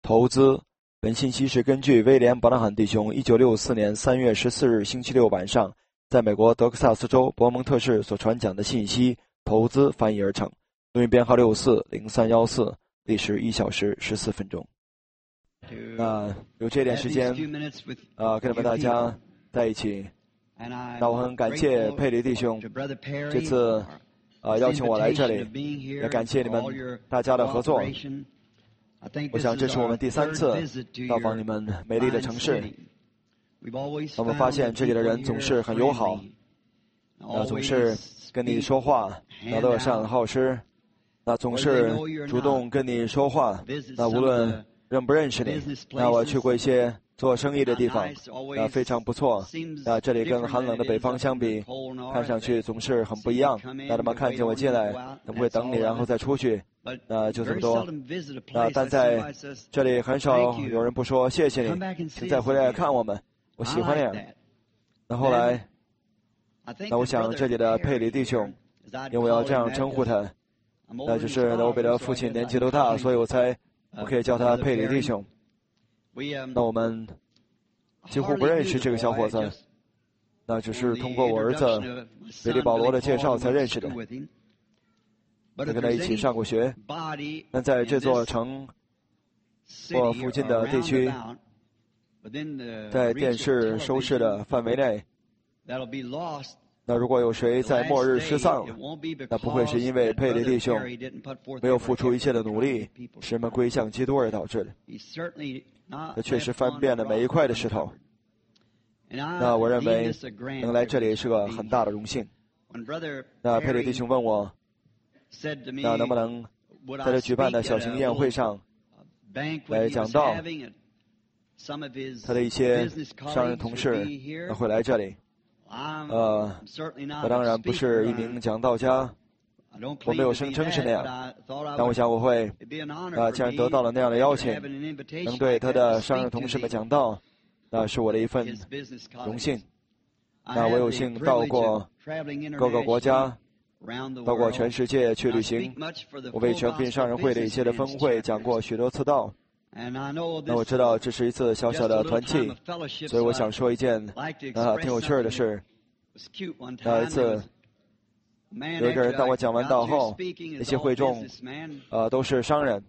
投资。本信息是根据威廉·伯纳罕弟兄1964年3月14日星期六晚上在美国德克萨斯州伯蒙特市所传讲的信息投资翻译而成。录音编号640314，历时1小时14分钟。有这点时间跟你们大家在一起。那我很感谢佩里弟兄这次邀请我来这里，也感谢你们大家的合作。我想这是我们第3次到访你们美丽的城市。我们发现这里的人总是很友好，总是跟你说话，乐善好施，总是主动跟你说话。无论认不认识你，我去过一些做生意的地方，非常不错。这里跟寒冷的北方相比，看上去总是很不一样。他们看见我进来，他们会等你，然后再出去。就这么多。但在这里很少有人不说谢谢你，请再回来看我们。我喜欢那样。后来，我想这里的佩里弟兄，因为我要这样称呼他，就是我比他父亲年纪都大，所以我可以叫他佩里弟兄。我们几乎不认识这个小伙子，只是通过我儿子菲利保罗的介绍才认识的。我跟他一起上过学，但在这座城或附近的地区，在电视收视的范围内，如果有谁在末日失丧，不会是因为佩里弟兄没有付出一切的努力使人们归向基督而导致的。他确实翻遍了每一块的石头。我认为能来这里是个很大的荣幸。佩里弟兄问我，能不能在这举办的小型宴会上来讲道？他的一些商人同事会来这里。我当然不是一名讲道家，我没有声称是那样，但我想我会既然得到了那样的邀请，能对他的商人同事们讲道，是我的一份荣幸。我有幸到过各个国家，到过全世界去旅行。我为全品商人会的一些的分会讲过许多次道。我知道这是一次小小的团契，所以我想说一件挺有趣的事。一次有一个人当我讲完道后，那些会众都是商人，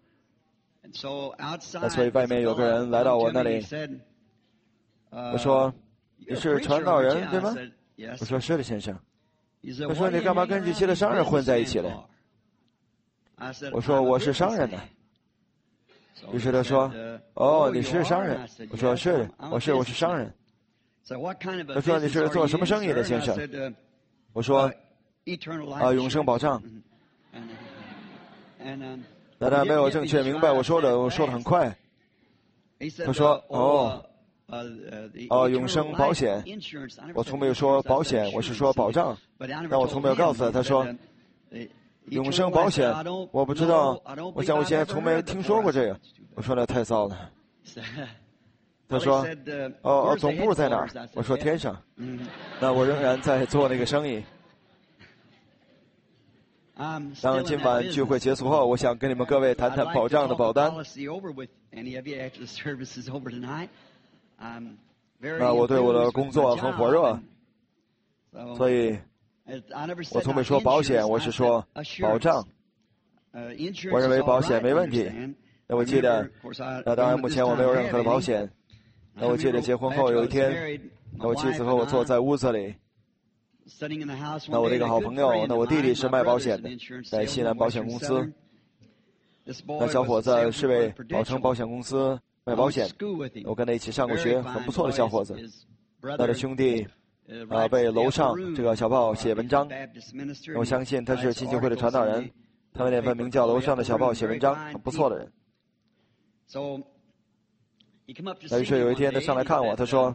所以外面有个人来到我那里，我说你是传道人对吗？我说是的先生。他说你干嘛跟这些的商人混在一起了？我说我是商人呢。于是他说哦你是商人？我说是，我是商人。他说你是做什么生意的先生？我说永生保障。但他没有正确明白我说的很快。他说永生保险，我从没有说保险，我是说保障，但我从没有告诉他。他说永生保险我不知道，我想我现在从没听说过这个。我说那太糟了。他说总部在哪儿？我说天上。那我仍然在做那个生意。当今晚聚会结束后，我想跟你们各位谈谈保障的保单。我对我的工作很火热，所以我从没说保险，我是说保障。我认为保险没问题。我记得当然目前我没有任何的保险。我记得结婚后有一天，我妻子和我坐在屋子里，我的一个好朋友，我弟弟是卖保险的，在西南保险公司。小伙子是为宝城保险公司卖保险，我跟他一起上过学，很不错的小伙子。他的兄弟为楼上这个小报写文章，我相信他是基金会的传道人，他们那份名叫楼上的小报写文章，很不错的人。于是有一天他上来看我，他说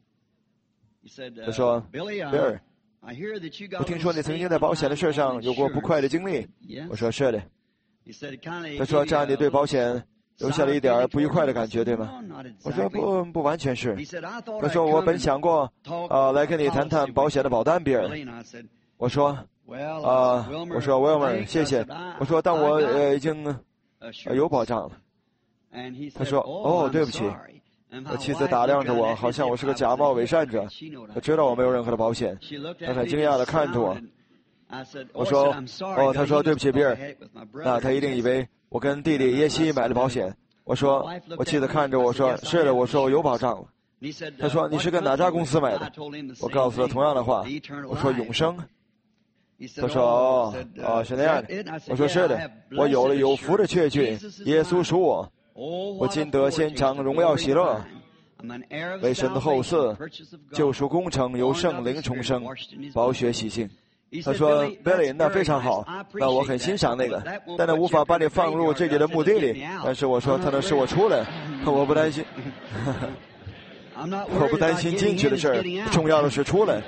比尔，我听说你曾经在保险的事上有过不快的经历。我说是的。他说这样你对保险留下了一点不愉快的感觉对吗？我说不完全是。他说我本想过来跟你谈谈保险的保单比尔。我说Wilmer 谢谢。我说但我已经有保障了。 他说：“哦，对不起。”我妻子打量着我，好像我是个假冒伪善者。我知道我没有任何的保险。他很惊讶地看着我。我说：“哦。”他说：“对不起，比尔。”那他一定以为我跟弟弟耶西买了保险。我说：“我妻子看着我说：‘是的。’我说：‘我有保障了。’他说：‘你是跟哪家公司买的？’我告诉他同样的话。我说：‘永生。’他说：‘哦，是那样的。’我说：‘是的，我有了有福的确据，耶稣属我。’我今得先尝荣耀喜乐，为神的后嗣，救赎工程由圣灵重生，宝血洗净。”他说 ：“Billy， 那非常好，那我很欣赏那个，但那无法把你放入这里的墓地里。但是我说他能使我出来，我不担心，我不担心进去的事儿，重要的是出来。”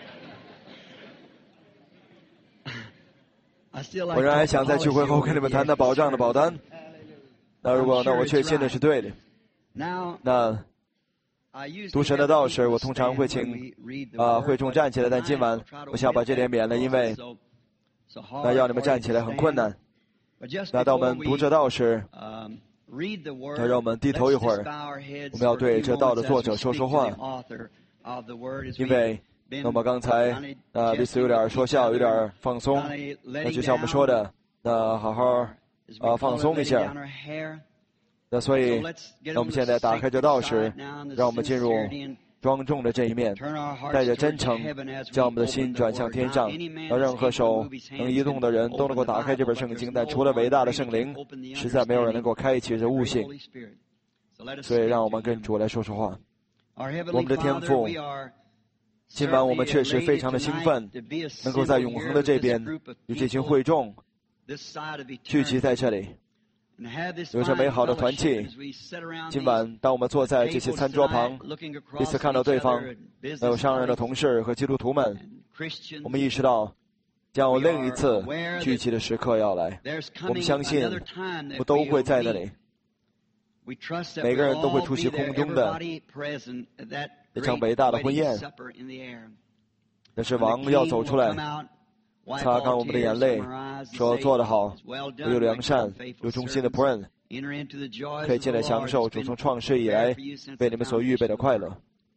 我仍然想在聚会后跟你们谈谈保障的保单。那如果我确信的是对的，那读神的道时，我通常会请会众站起来，但今晚我想把这点免了，因为那要你们站起来很困难。那当我们读这道时，那让我们低头一会儿，我们要对这道的作者说说话，因为那么刚才彼此有点说笑，有点放松，那就像我们说的，那好好放松一下。那所以，那我们现在打开这道时，让我们进入庄重的这一面，带着真诚，将我们的心转向天上。让任何手能移动的人都能够打开这本圣经，但除了伟大的圣灵，实在没有人能够开启这悟性。所以，让我们跟主来说说话。我们的天父，今晚我们确实非常的兴奋，能够在永恒的这边与这群会众聚集在这里。有着美好的团契。今晚，当我们坐在这些餐桌旁，彼此看到对方，还有商人的同事和基督徒们，我们意识到，将有另一次聚集的时刻要来。我们相信，我们都会在那里。每个人都会出席空中的一场伟大的婚宴。但是王要走出来，擦干我们的眼泪，说做得好，我有良善有忠心的仆人，可以进来享受主从创世以来为你们所预备的快乐。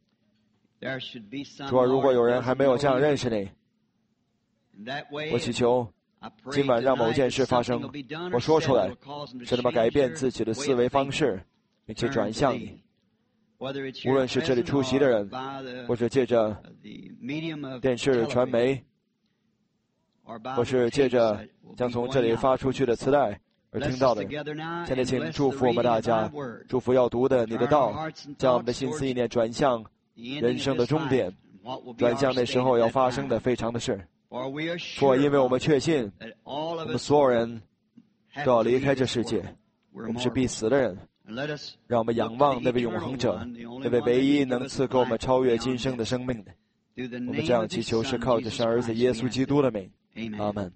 主啊，如果有人还没有这样认识你，我祈求今晚让某件事发生，我说出来，使他们改变自己的思维方式，并且转向你。无论是这里出席的人，或者借着电视传媒，或是借着将从这里发出去的磁带而听到的，现在请祝福我们大家，祝福要读的你的道，将我们的心思意念转向人生的终点，转向那时候要发生的非常的事。或因为我们确信，我们所有人都要离开这世界，我们是必死的人。让我们仰望那位永恒者，那位唯一能赐给我们超越今生的生命的。我们这样祈求是靠着神儿子耶稣基督的名。阿门。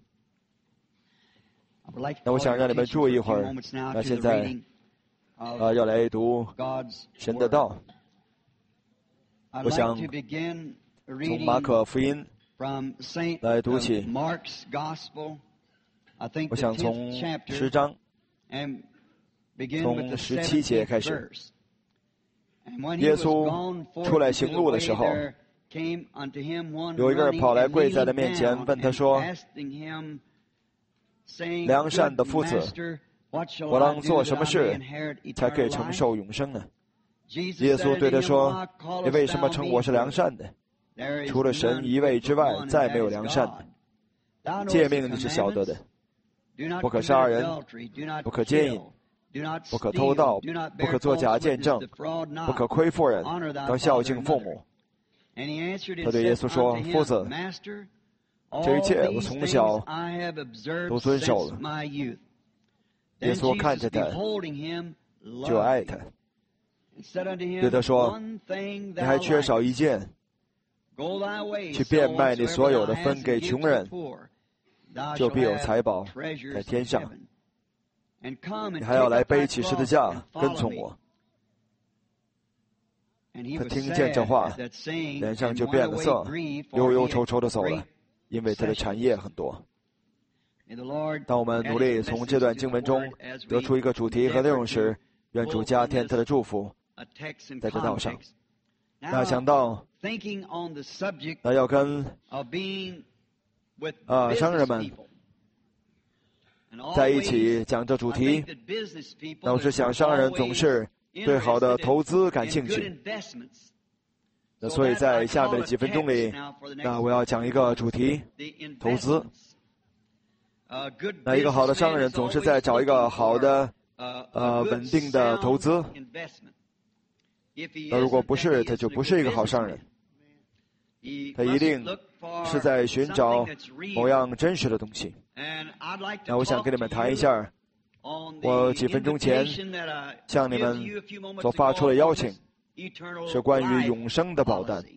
那我想让你们注意一会儿。那现在要来读神的道。我想从马可福音来读起。我想从10章，从17节开始。耶稣出来行路的时候，有一个人跑来跪在他面前，问他说：“良善的夫子，我当做什么事才可以承受永生呢？”耶稣对他说：“你为什么称我是良善的？除了神一位之外，再没有良善的。诫命你是晓得的：不可杀人，不可奸淫，不可偷盗，不可作假见证，不可亏负人，当孝敬父母。”他对耶稣说：“夫子，这一切我从小都遵守了。”耶稣看着他，就爱他，对他说：“你还缺少一件，去变卖你所有的，分给穷人，就必有财宝在天上。你还要来背起十字架，跟从我。”他听见这话，脸上就变了色，忧忧愁愁地走了，因为他的产业很多。当我们努力从这段经文中得出一个主题和内容时， 愿主加添他的祝福在这道上。那想到那要跟商人们在一起讲这主题，那我是想商人总是对好的投资感兴趣。那所以在下面的几分钟里，那我要讲一个主题：投资。那一个好的商人总是在找一个好的稳定的投资。那如果不是，他就不是一个好商人。他一定是在寻找某样真实的东西。那我想跟你们谈一下，我几分钟前向你们所发出的邀请，是关于永生的保单。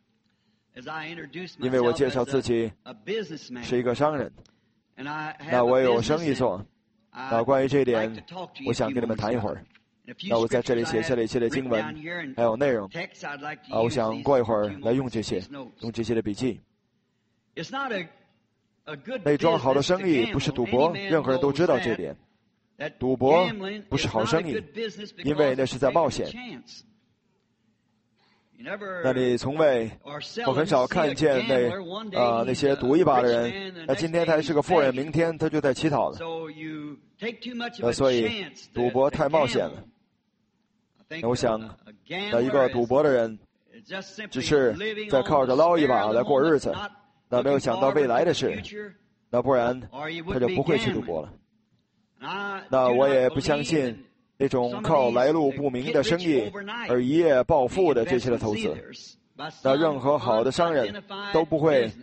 因为我介绍自己是一个商人，那我有生意做。那关于这一点，我想跟你们谈一会儿。那我在这里写下了一些的经文，还有内容。我想过一会儿来用这些的笔记。那一桩好的生意不是赌博，任何人都知道这点。赌博不是好生意，因为那是在冒险。那你我很少看见那些赌一把的人，那今天他还是个富人，明天他就在乞讨了。所以赌博太冒险了。那我想，一个赌博的人，只是在靠着捞一把来过日子，那没有想到未来的事，那不然他就不会去赌博了。那我也不相信那种靠来路不明的生意而一夜暴富的这些的投资。那任何好的商人都不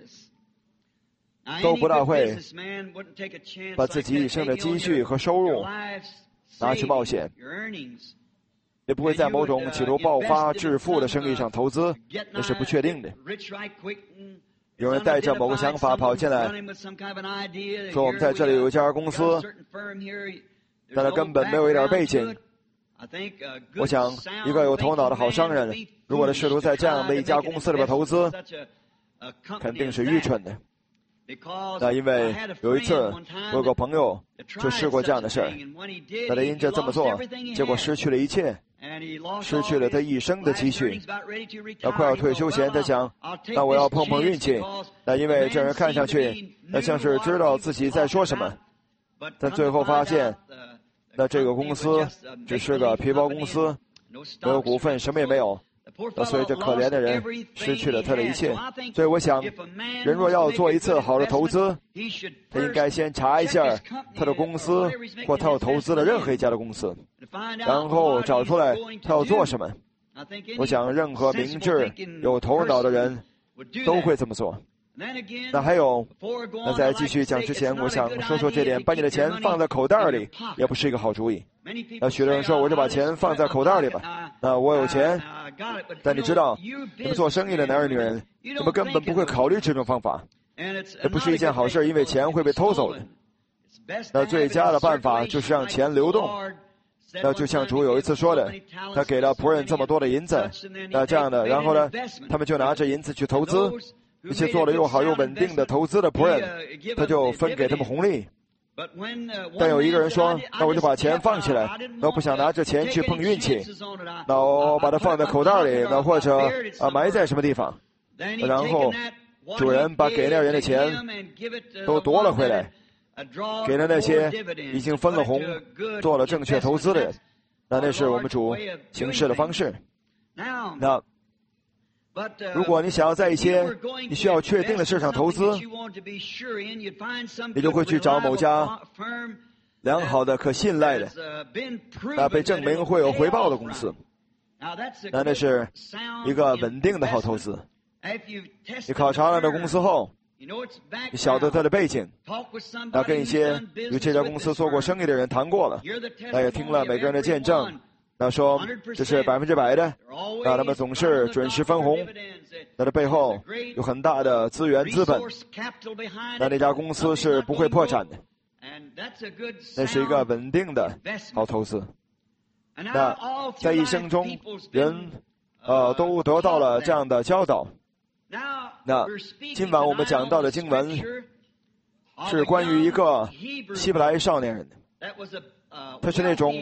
大会把自己一生的积蓄和收入拿去冒险，也不会在某种企图爆发致富的生意上投资，那是不确定的。有人带着某个想法跑进来，说我们在这里有一家公司，但他根本没有一点背景。我想，一个有头脑的好商人，如果他试图在这样的一家公司里边投资，肯定是愚蠢的。那因为有一次，我有个朋友就试过这样的事儿，那他因着这么做，结果失去了一切，失去了他一生的积蓄。他快要退休前，他想，那我要碰碰运气。那因为这人看上去，那像是知道自己在说什么，但最后发现，那这个公司只是个皮包公司，没有股份，什么也没有。所以这可怜的人失去了他的一切。所以我想，人若要做一次好的投资，他应该先查一下他的公司或他要投资的任何一家的公司，然后找出来他要做什么。我想任何明智有头脑的人都会这么做。那还有，那在继续讲之前，我想说说这点：把你的钱放在口袋里也不是一个好主意。那许多人说，我就把钱放在口袋里吧。那我有钱，但你知道，你们做生意的男人女人，你们根本不会考虑这种方法。这不是一件好事，因为钱会被偷走的。那最佳的办法就是让钱流动。那就像主有一次说的，他给了仆人这么多的银子，那这样的，然后呢，他们就拿着银子去投资。那些做了又好又稳定的投资的仆人，他就分给他们红利。但有一个人说，那我就把钱放起来，那我不想拿着钱去碰运气，那我把它放在口袋里，那或者埋在什么地方。然后主人把给那人的钱都夺了回来，给了那些已经分了红、做了正确投资的人。那是我们主行事的方式。那如果你想要在一些你需要确定的市场投资，你就会去找某家良好的、可信赖的、被证明会有回报的公司。那是一个稳定的好投资。你考察了这公司后，你晓得他的背景，跟一些与这家公司做过生意的人谈过了，也听了每个人的见证。那说这是100%的，那他们总是准时分红，那的背后有很大的资源资本，那家公司是不会破产的，那是一个稳定的好投资。那在一生中，人都得到了这样的教导。那今晚我们讲到的经文是关于一个希伯来少年人的，他是那种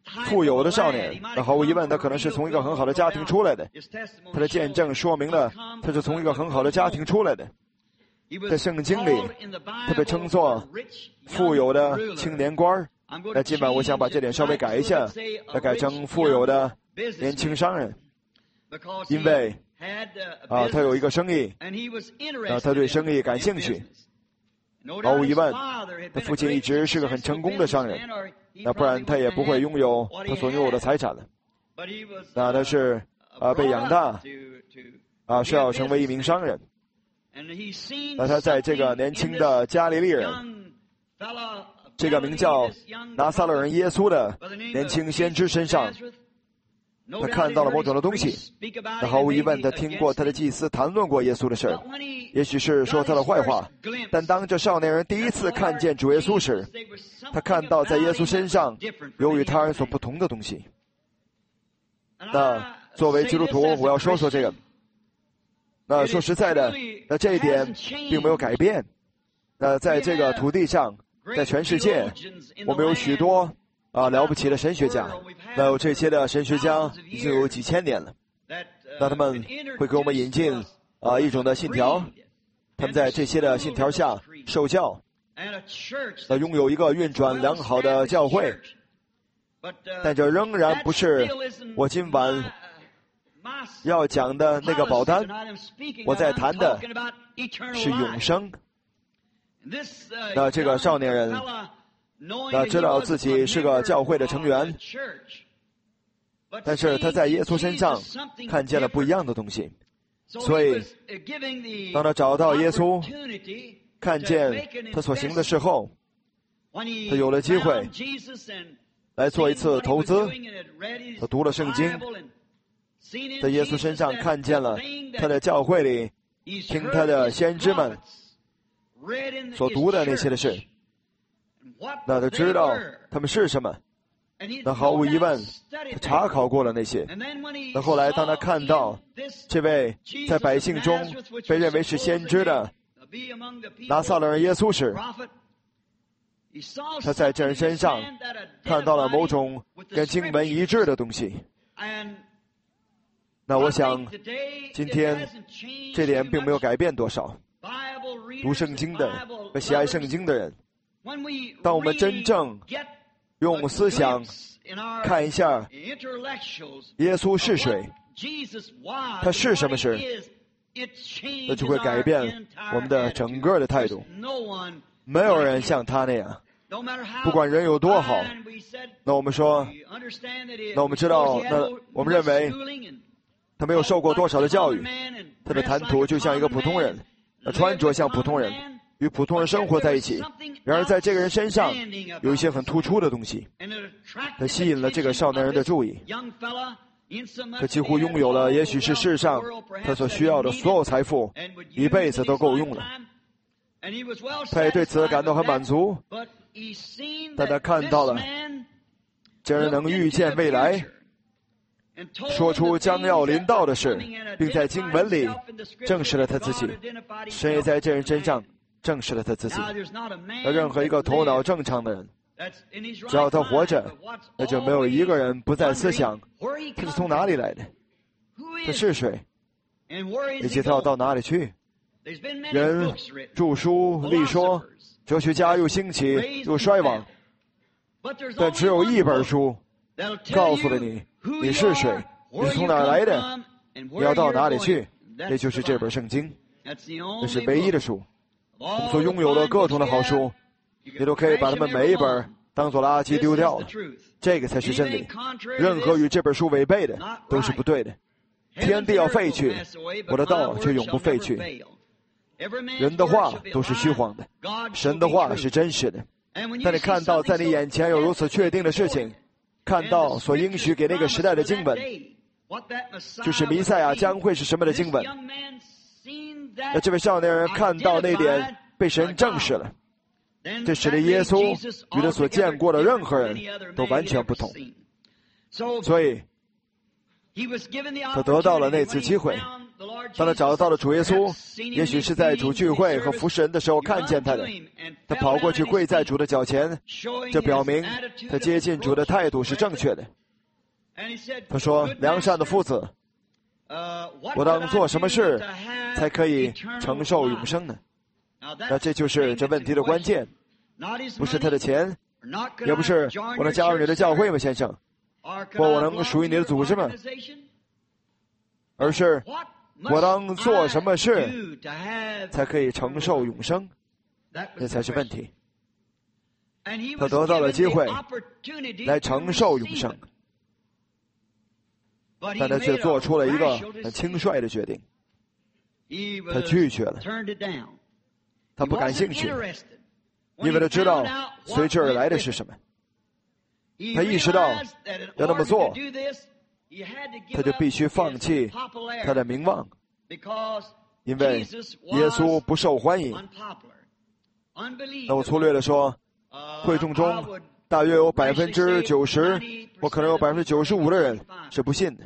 富有的少年。那毫无疑问，他可能是从一个很好的家庭出来的。他的见证说明了他是从一个很好的家庭出来的。在圣经里，他被称作富有的青年官。那今晚我想把这点稍微改一下，改成富有的年轻商人，因为他有一个生意，他对生意感兴趣。毫无疑问，他父亲一直是个很成功的商人，那不然他也不会拥有他所拥有的财产了。那他是被养大是要成为一名商人。那他在这个年轻的加利利人，这个名叫拿撒勒人耶稣的年轻先知身上，他看到了某种的东西。那毫无疑问，他听过他的祭司谈论过耶稣的事儿，也许是说他的坏话。但当这少年人第一次看见主耶稣时，他看到在耶稣身上有与他人所不同的东西。那作为基督徒，我要说说这个。那说实在的，那这一点并没有改变。那在这个土地上，在全世界，我们有许多了不起的神学家。那有这些的神学家已经有几千年了。那他们会给我们引进一种的信条，他们在这些的信条下受教，拥有一个运转良好的教会。但这仍然不是我今晚要讲的那个保单。我在谈的是永生。那这个少年人知道自己是个教会的成员，但是他在耶稣身上看见了不一样的东西。所以当他找到耶稣，看见他所行的事后，他有了机会来做一次投资。他读了圣经，在耶稣身上看见了他的教会里听他的先知们所读的那些的事。那他知道他们是什么。那毫无疑问，他查考过了那些。那后来当他看到这位在百姓中被认为是先知的拿撒勒人耶稣时，他在这人身上看到了某种跟经文一致的东西。那我想今天这点并没有改变多少。读圣经的和喜爱圣经的人，当我们真正用思想看一下耶稣是谁，他是什么时，那就会改变我们的整个的态度。没有人像他那样，不管人有多好。那我们说，那我们知道，那我们认为他没有受过多少的教育，他的谈吐就像一个普通人，穿着像普通人，与普通人生活在一起。然而在这个人身上有一些很突出的东西，他吸引了这个少年人的注意。他几乎拥有了也许是世上他所需要的所有财富，一辈子都够用了。他也对此感到很满足。但他看到了这人能预见未来，说出将要临到的事，并在经文里证实了他自己。神也在这人身上证实了他自己。而任何一个头脑正常的人，只要他活着，那就没有一个人不在思想他是从哪里来的，他是谁，以及他要到哪里去。人著书立说，哲学家又兴起又衰亡，但只有一本书告诉了你你是谁，你是从哪儿来的，你要到哪里去，也就是这本圣经。这是唯一的书。我们所拥有的各种的好书，你都可以把它们每一本当作垃圾丢掉了。这个才是真理。任何与这本书违背的都是不对的。天地要废去，我的道却永不废去。人的话都是虚谎的，神的话是真实的。当你看到在你眼前有如此确定的事情，看到所应许给那个时代的经文，就是弥赛亚将会是什么的经文，那这位少年人看到那点被神证实了，这使得耶稣与他所见过的任何人都完全不同。所以他得到了那次机会。 当他找到了主耶稣，也许是在主聚会和服侍人的时候看见他的，他跑过去跪在主的脚前，这表明他接近主的态度是正确的。他说：“良善的夫子，我当做什么事才可以承受永生呢？”那这就是这问题的关键，不是他的钱，也不是我能加入你的教会吗，先生，或我能属于你的组织吗？而是我当做什么事才可以承受永生，这才是问题。他得到了机会来承受永生，但他却做出了一个很轻率的决定，他拒绝了，他不感兴趣，因为他知道随之而来的是什么。他意识到要那么做，他就必须放弃他的名望，因为耶稣不受欢迎。那我粗略地说，会众中大约有90%，或可能有95%的人是不信的。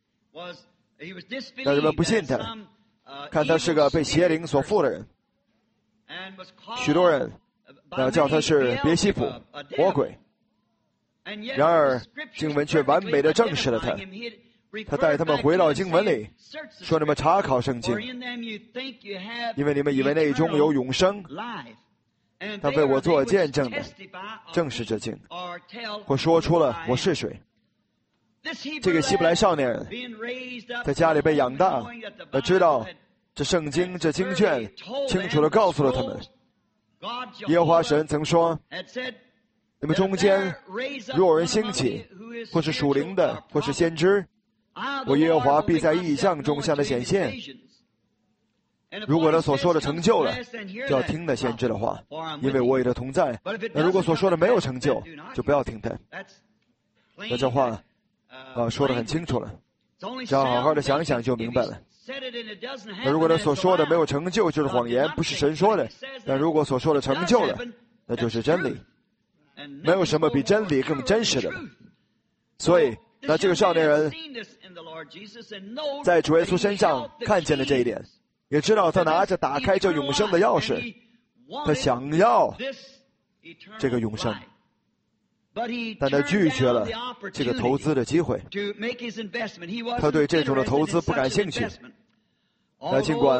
那人们不信他，看他是个被邪灵所附的人。许多人叫他是别西卜、魔鬼。然而经文却完美地证实了他。他带他们回到经文里，说你们查考圣经，因为你们以为内中有永生。他为我做见证的正是这经，或说出了我是谁。这个希伯来少年人在家里被养大，知道这圣经这经卷清楚地告诉了他们，耶和华神曾说，你们中间若有人兴起，或是属灵的，或是先知，我耶和华必在异象中向他显现。如果他所说的成就了，就要听那先知的话，因为我与他同在。那如果所说的没有成就，就不要听他。那这话说得很清楚了，只要好好的想想就明白了。那如果他所说的没有成就，就是谎言，不是神说的。但如果所说的成就了，那就是真理。没有什么比真理更真实的了。所以那这个少年人在主耶稣身上看见了这一点，也知道他拿着打开这永生的钥匙，他想要这个永生，但他拒绝了这个投资的机会。他对这种的投资不感兴趣。那尽管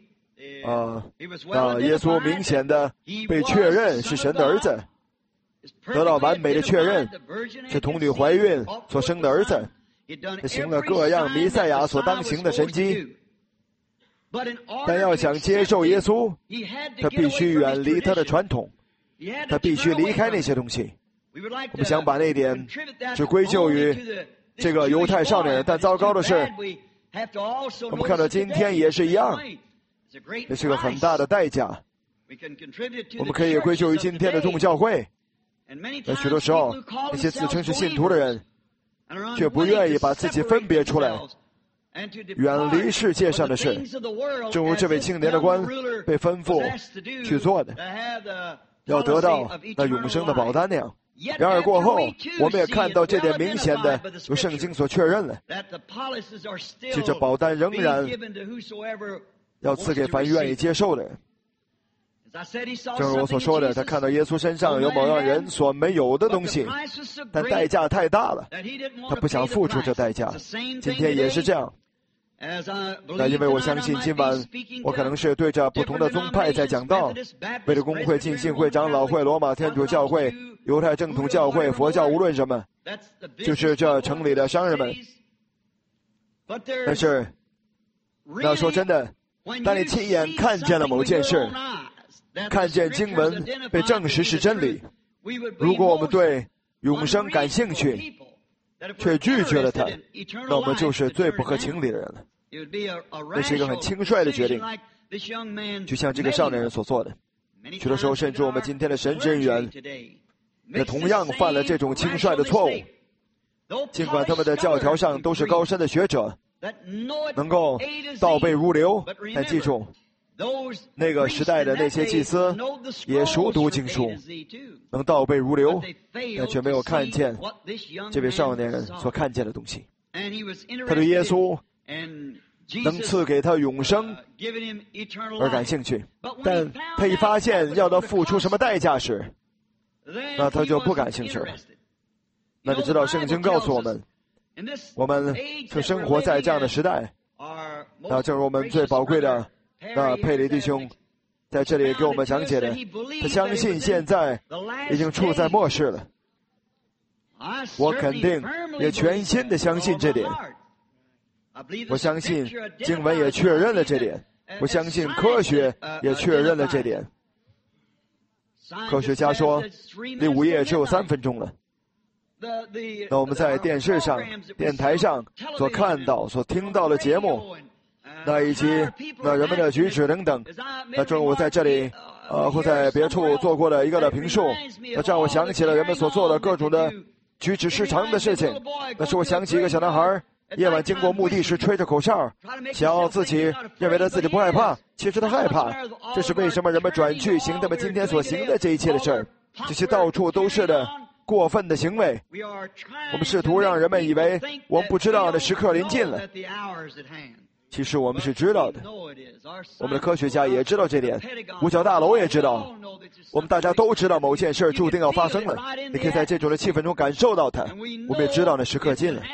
耶稣明显的被确认是神的儿子，得到完美的确认，是童女怀孕所生的儿子，他行了各样弥赛亚所当行的神迹。但要想接受耶稣，他必须远离他的传统，他必须离开那些东西。我们想把那一点只归咎于这个犹太少年人，但糟糕的是，我们看到今天也是一样，这是个很大的代价。我们可以归咎于今天的众教会，但许多时候那些自称是信徒的人却不愿意把自己分别出来，远离世界上的事，正如这位青年的官被吩咐去做的，要得到那永生的保单那样。然而过后我们也看到这点明显的由圣经所确认了，就这保单仍然要赐给凡愿意接受的人。正如我所说的，他看到耶稣身上有某样人所没有的东西，但代价太大了，他不想付出这代价。今天也是这样。那因为我相信今晚我可能是对着不同的宗派在讲道，为了公会、浸信会、长老会、罗马天主教会、犹太正统教会、佛教，无论什么，就是这城里的商人们。但是要说真的，当你亲眼看见了某件事，看见经文被证实是真理，如果我们对永生感兴趣，却拒绝了它，那我们就是最不合情理的人了。这是一个很轻率的决定，就像这个少年人所做的。许多时候，甚至我们今天的神职人员也同样犯了这种轻率的错误。尽管他们的教条上都是高深的学者，能够倒背如流，但记住，那个时代的那些祭司也熟读经书，能倒背如流，但却没有看见这位少年人所看见的东西。他对耶稣能赐给他永生而感兴趣，但他一发现要他付出什么代价时，那他就不感兴趣了。那你知道圣经告诉我们，我们是生活在这样的时代。那正如我们最宝贵的佩里弟兄在这里给我们讲解的，他相信现在已经处在末世了。我肯定也全心的相信这点。我相信经文也确认了这点，我相信科学也确认了这点。科学家说离午夜只有3分钟了。那我们在电视上、电台上所看到、所听到的节目，那以及那人们的举止等等，那正如我在这里或在别处做过的一个的评述，那这让我想起了人们所做的各种的举止失常的事情。那使我想起一个小男孩夜晚经过墓地时吹着口哨，想要自己认为他自己不害怕，其实他害怕。这是为什么人们转去行他们今天所行的这一切的事儿，这些到处都是的过分的行为。我们试图让人们以为我们不知道的时刻临近了，其实我们是知道的。我们的科学家也知道这点，五角大楼也知道，我们大家都知道某件事注定要发生了。你可以在这种的气氛中感受到它，我们也知道那时刻近了。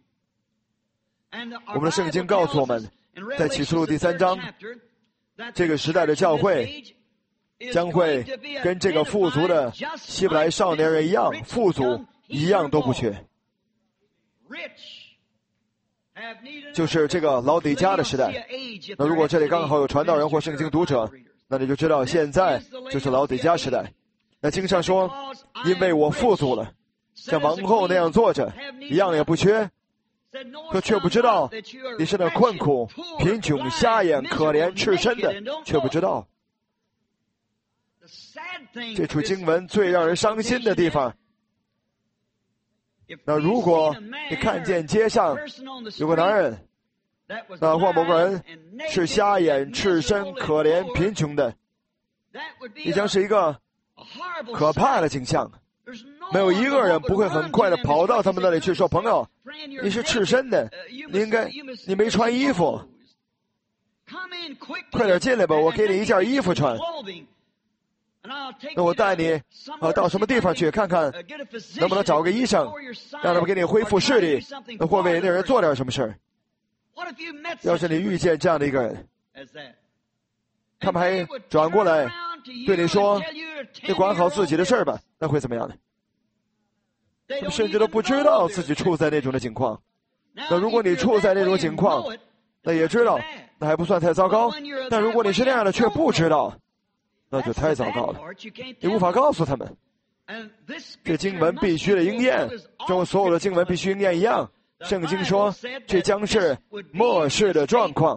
我们的圣经告诉我们，在启示录第3章，这个时代的教会将会跟这个富足的希伯来少年人一样，富足一样都不缺，就是这个老底嘉的时代。那如果这里刚好有传道人或圣经读者，那你就知道现在就是老底嘉时代。那经上说，因为我富足了，像王后那样坐着，一样也不缺，可却不知道你是那困苦、贫穷、瞎眼、可怜、赤身的，却不知道。这处经文最让人伤心的地方，那如果你看见街上有个男人，那或某个人是瞎眼、赤身、可怜、贫穷的，你将是一个可怕的景象。没有一个人不会很快的跑到他们那里去说，朋友，你是赤身的，你没穿衣服，快点进来吧，我给你一件衣服穿。那我带你到什么地方去看看，能不能找个医生，让他们给你恢复视力，或为那人做点什么事儿。要是你遇见这样的一个人，他们还转过来对你说，你管好自己的事儿吧，那会怎么样呢？他们甚至都不知道自己处在那种的情况。那如果你处在那种情况，那也知道，那还不算太糟糕。但如果你是那样的却不知道，那就太糟糕了，你无法告诉他们。这经文必须的应验，正如所有的经文必须应验一样。圣经说，这将是末世的状况。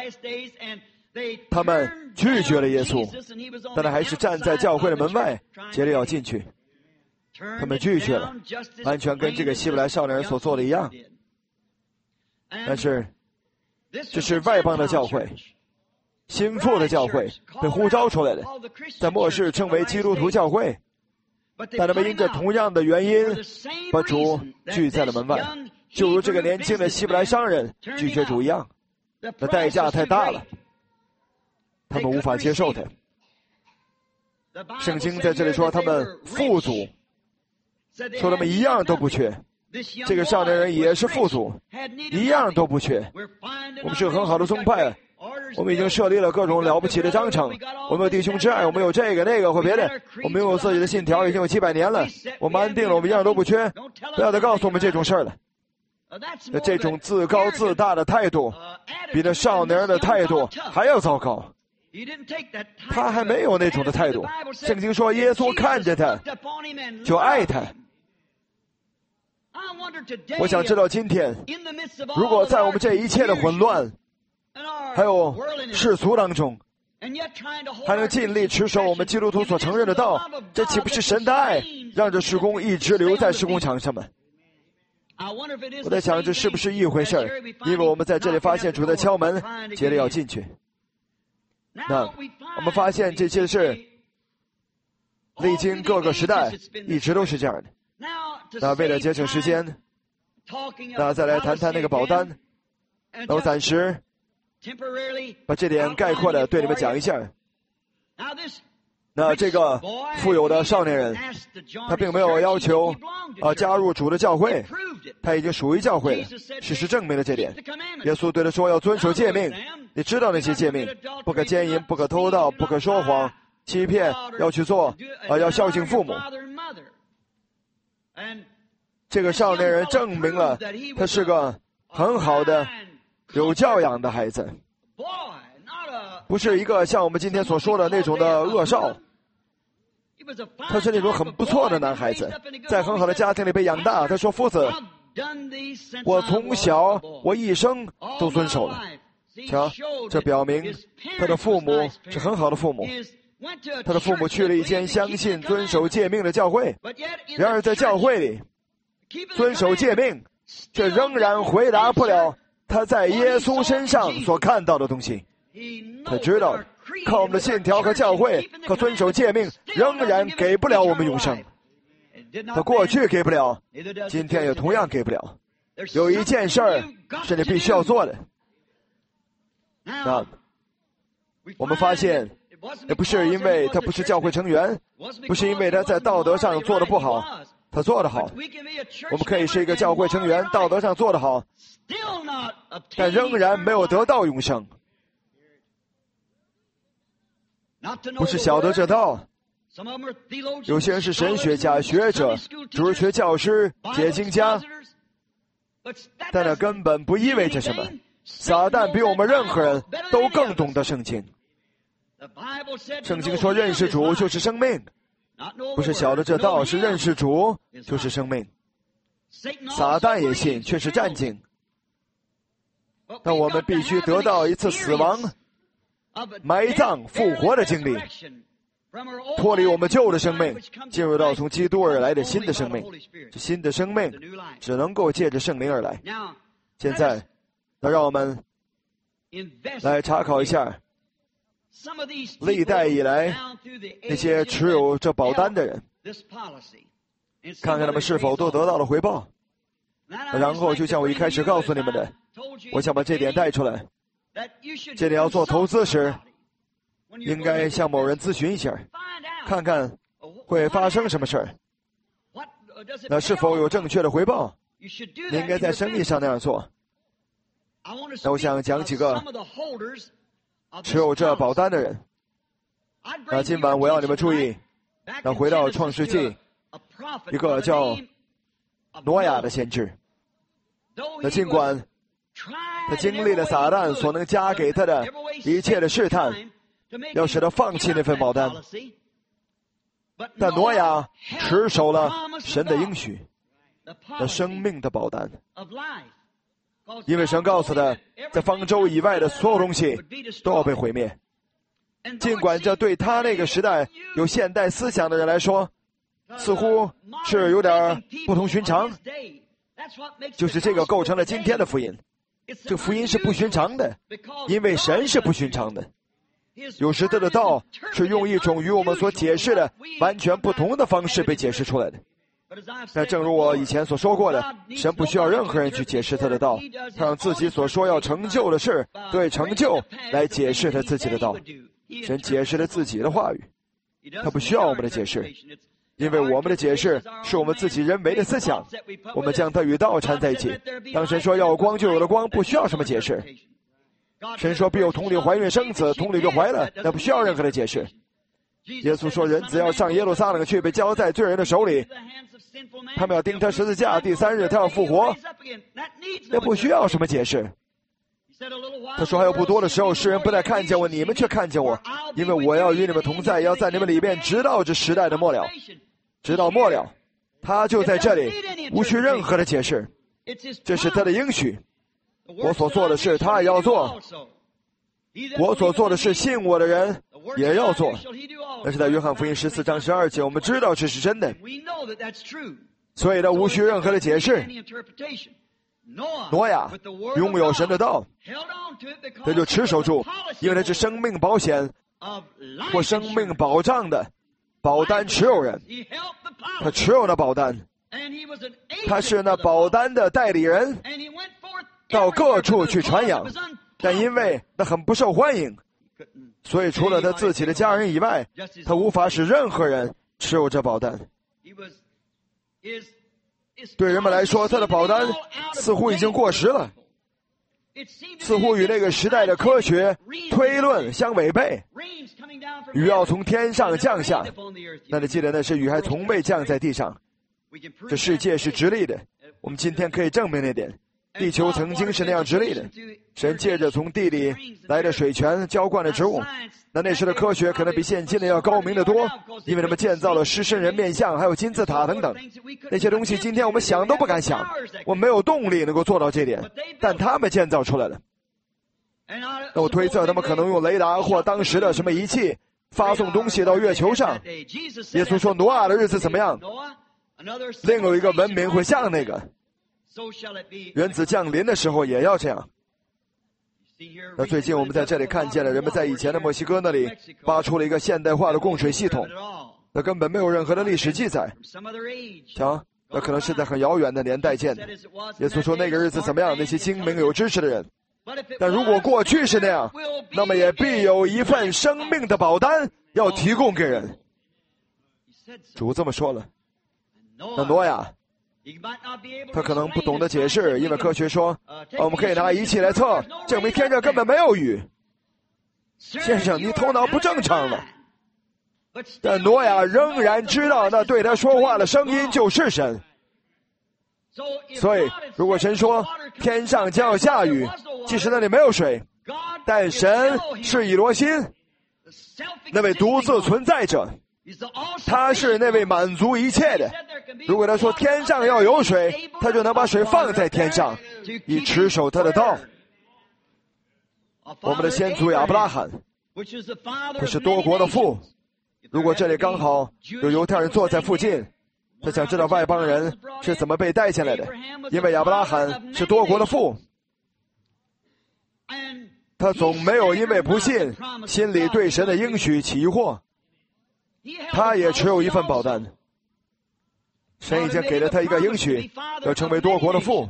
他们拒绝了耶稣，但他还是站在教会的门外，竭力要进去。他们拒绝了，完全跟这个希伯来少年人所做的一样。但是，这是外邦的教会，新妇的教会被呼召出来的，在末世称为基督徒教会。但他们因着同样的原因，把主拒在了门外，就如这个年轻的希伯来商人拒绝主一样。那代价太大了，他们无法接受他。圣经在这里说他们富足，说他们一样都不缺。这个少年人也是富足，一样都不缺。我们是个很好的宗派，我们已经设立了各种了不起的章程，我们有弟兄之爱，我们有这个那个或别的，我们有自己的信条，已经有700年了，我们安定了，我们一样都不缺。不要再告诉我们这种事儿了。这种自高自大的态度，比那少年人的态度还要糟糕。他还没有那种的态度。圣经说，耶稣看着他，就爱他。我想知道今天，如果在我们这一切的混乱，还有世俗当中，还能尽力持守我们基督徒所承认的道，这岂不是神的爱，让这事工一直留在事工场上吗？我在想，这是不是一回事儿？因为我们在这里发现主在敲门，竭力要进去。那我们发现这些事历经各个时代一直都是这样的。那为了节省时间，那再来谈谈那个保单。 那我暂时把这点概括的对你们讲一下。那这个富有的少年人，他并没有要求加入主的教会，他已经属于教会了。事实证明了这点。耶稣对他说要遵守诫命，你知道那些诫命：不可奸淫，不可偷盗，不可说谎，欺骗，要去做要孝敬父母。这个少年人证明了他是个很好的有教养的孩子，不是一个像我们今天所说的那种的恶少。他是那种很不错的男孩子，在很好的家庭里被养大。他说：夫子，我从小我一生都遵守了。瞧，这表明他的父母是很好的父母。他的父母去了一间相信遵守诫命的教会，然而在教会里遵守诫命，这仍然回答不了他在耶稣身上所看到的东西。他知道靠我们的信条和教会和遵守诫命仍然给不了我们永生。他过去给不了，今天也同样给不了。有一件事儿是你必须要做的。那我们发现也不是因为他不是教会成员，不是因为他在道德上做得不好，他做得好。我们可以是一个教会成员，道德上做得好，但仍然没有得到永生。不是晓得这道，有些人是神学家、学者、主日学教师、解经家，但那根本不意味着什么。撒旦比我们任何人都更懂得圣经。圣经说认识主就是生命，不是晓得这道，是认识主就是生命。撒旦也信，却是战惊。但我们必须得到一次死亡、埋葬、复活的经历，脱离我们旧的生命，进入到从基督而来的新的生命。这新的生命只能够借着圣灵而来。现在那让我们来查考一下历代以来那些持有这保单的人，看看他们是否都得到了回报。然后就像我一开始告诉你们的，我想把这点带出来。这里要做投资时，应该向某人咨询一下，看看会发生什么事儿，那是否有正确的回报。你应该在生意上那样做。那我想讲几个持有这保单的人。那今晚我要你们注意，那回到创世纪，一个叫挪亚的先知。那尽管他经历了撒旦所能加给他的一切的试探，要使他放弃那份保单，但挪亚持守了神的应许，那生命的保单。因为神告诉他，在方舟以外的所有东西都要被毁灭。尽管这对他那个时代有现代思想的人来说，似乎是有点不同寻常，就是这个构成了今天的福音。这福音是不寻常的，因为神是不寻常的。有时他的道是用一种与我们所解释的完全不同的方式被解释出来的。但正如我以前所说过的，神不需要任何人去解释他的道，他让自己所说要成就的事对成就来解释他自己的道。神解释了自己的话语，他不需要我们的解释，因为我们的解释是我们自己人为的思想，我们将它与道缠在一起。当神说要有光就有了光，不需要什么解释。神说必有童女怀孕生子，童女就怀了，那不需要任何的解释。耶稣说人子要上耶路撒冷去，被交在罪人的手里，他们要钉他十字架，第3日他要复活，那不需要什么解释。他说还有不多的时候，世人不再看见我，你们却看见我，因为我要与你们同在，要在你们里面直到这时代的末了。直到末了，他就在这里，无需任何的解释，这是他的应许。我所做的事他也要做，我所做的事信我的人也要做。但是在约翰福音14章12节，我们知道这是真的，所以他无需任何的解释。挪亚拥有神的道，他就持守住，因为他是生命保险或生命保障的保单持有人，他持有那保单，他是那保单的代理人， 到各处去传扬，但因为那很不受欢迎，所以除了他自己的家人以外，他无法使任何人持有这保单。对人们来说，他的保单似乎已经过时了，似乎与那个时代的科学推论相违背。雨要从天上降下，那你记得那是雨还从未降在地上。这世界是直立的，我们今天可以证明那点。地球曾经是那样直立的，神借着从地里来的水泉浇灌了植物。那时的科学可能比现今的要高明得多，因为他们建造了狮身人面像，还有金字塔等等。那些东西今天我们想都不敢想，我们没有动力能够做到这点，但他们建造出来了。那我推测他们可能用雷达或当时的什么仪器发送东西到月球上。耶稣说挪亚的日子怎么样？另有一个文明会像那个。原子降临的时候也要这样。那最近我们在这里看见了人们在以前的墨西哥那里发出了一个现代化的供水系统，那根本没有任何的历史记载。瞧，那可能是在很遥远的年代建的。耶稣说那个日子怎么样？那些精明有知识的人。但如果过去是那样，那么也必有一份生命的保单要提供给人。主这么说了。那挪亚他可能不懂得解释，因为科学说我们可以拿仪器来测，证明天上根本没有雨。先生，你头脑不正常了。但挪亚仍然知道那对他说话的声音就是神。所以如果神说天上将要下雨，即使那里没有水，但神是以罗心，那位独自存在者，他是那位满足一切的。如果他说天上要有水，他就能把水放在天上，以持守他的道。我们的先祖亚伯拉罕，他是多国的父。如果这里刚好有犹太人坐在附近，他想知道外邦人是怎么被带进来的，因为亚伯拉罕是多国的父。他总没有因为不信，心里对神的应许起疑惑。他也持有一份保单，神已经给了他一个应许，要成为多国的父。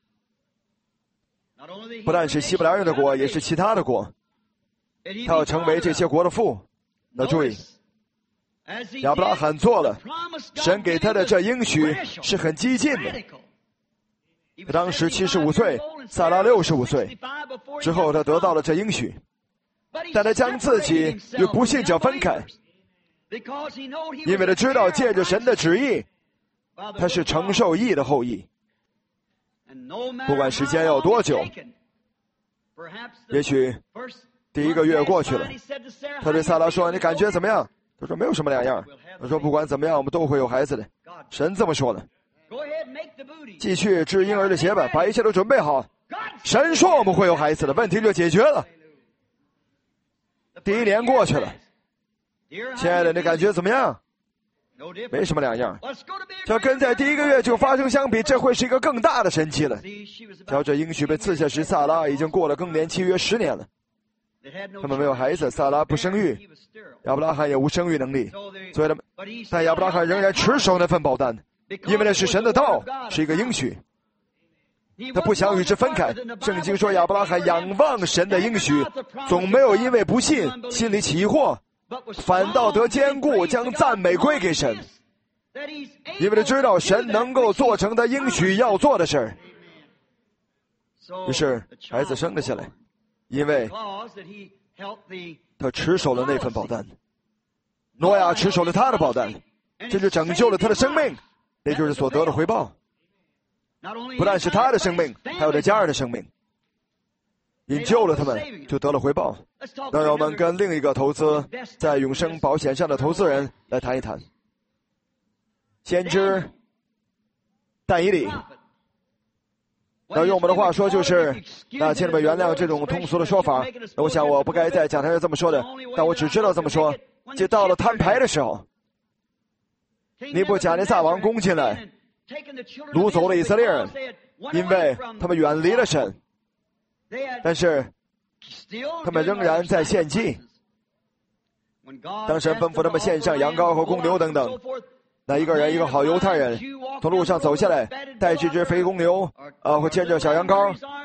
不但是希伯来人的国，也是其他的国，他要成为这些国的父。那注意，亚伯拉罕做了，神给他的这应许是很激进的。他当时75岁，撒拉65岁，之后他得到了这应许，但他将自己与不信者分开，因为他知道借着神的旨意，他是承受义的后裔。不管时间要多久，也许第一个月过去了，他对撒拉说你感觉怎么样？他说没有什么两样。他说不管怎么样我们都会有孩子的，神这么说的。继续织婴儿的鞋吧，把一切都准备好。神说我们会有孩子的，问题就解决了。第一年过去了，亲爱的，你感觉怎么样？没什么两样。这跟在第一个月就发生相比，这会是一个更大的神奇了。瞧，这应许被赐下时，撒拉已经过了更年期约10年了。他们没有孩子，撒拉不生育，亚伯拉罕也无生育能力，所以但亚伯拉罕仍然持守那份保单，因为那是神的道，是一个应许。他不想与之分开。圣经说亚伯拉罕仰望神的应许，总没有因为不信心里起疑惑，反倒得坚固，将赞美归给神，因为他知道神能够做成他应许要做的事儿。于是孩子生了下来，因为他持守了那份保单。挪亚持守了他的保单，这就拯救了他的生命，那就是所得的回报。不但是他的生命，还有他家人的生命，引救了他们，就得了回报。那让我们跟另一个投资在永生保险上的投资人来谈一谈。先知但以理。那用我们的话说就是，那请你们原谅这种通俗的说法。我想我不该在讲台上这么说的，但我只知道这么说。就到了摊牌的时候，尼布甲尼撒王攻进来，掳走了以色列人，因为他们远离了神，但是他们仍然在献祭。当神吩咐他们献上羊羔和公牛等等，那一个好犹太人从路上走下来，带这只肥公牛或牵着小羊羔，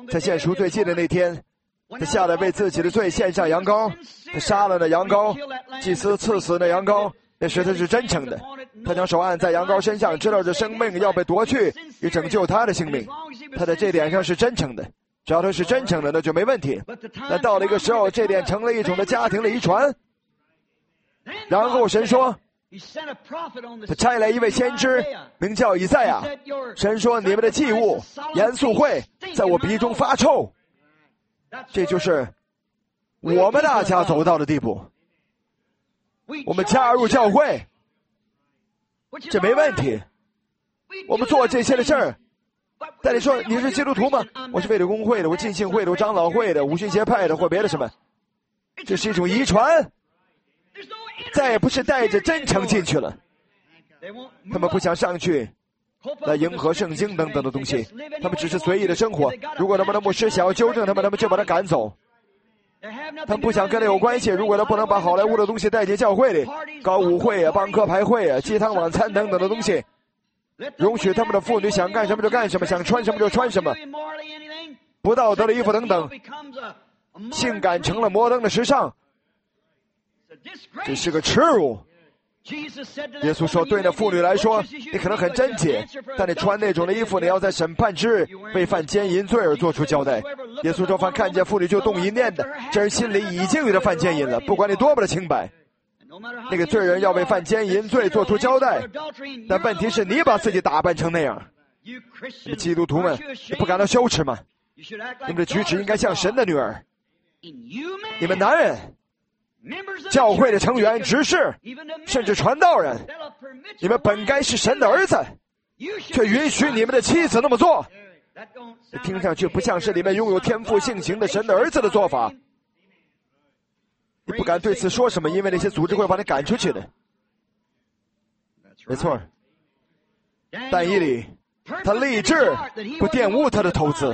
在献赎罪祭的那天，他下来为自己的罪献上羊羔，他杀了那羊羔，祭司刺死那羊羔，那时他是真诚的。他将手按在羊羔身上，知道这生命要被夺去，以拯救他的性命。他在这点上是真诚的，只要他是真诚的，那就没问题。但到了一个时候，这点成了一种的家庭的遗传。然后神说，他差来一位先知，名叫以赛亚。神说，你们的祭物严肃会在我鼻中发臭。这就是我们大家走到的地步。我们加入教会，这没问题，我们做这些的事儿。但你说你是基督徒吗？我是卫理公会的，我浸信会的，我长老会的，五旬节派的，或别的什么。这是一种遗传，再也不是带着真诚进去了。他们不想上去来迎合圣经等等的东西，他们只是随意的生活。如果他们的牧师想要纠正他们，他们就把他赶走。他们不想跟他有关系。如果他不能把好莱坞的东西带进教会里，搞舞会啊、帮客排会啊、鸡汤晚餐等等的东西，容许他们的妇女想干什么就干什么，想穿什么就穿什么，不道德的衣服等等，性感成了摩登的时尚，这是个耻辱。耶稣说，对那妇女来说，你可能很贞洁，但你穿那种的衣服，你要在审判之日为犯奸淫罪而做出交代。耶稣说，凡看见妇女就动淫念的，这人心里已经与他犯奸淫了，不管你多么的清白。那个罪人要为犯奸淫罪做出交代，但问题是你把自己打扮成那样。你们基督徒们，你不感到羞耻吗？你们的举止应该像神的女儿。你们男人，教会的成员、执事，甚至传道人，你们本该是神的儿子，却允许你们的妻子那么做。听上去不像是你们拥有天赋性情的神的儿子的做法。你不敢对此说什么，因为那些组织会把你赶出去的。没错，但以理他立志不玷污他的投资，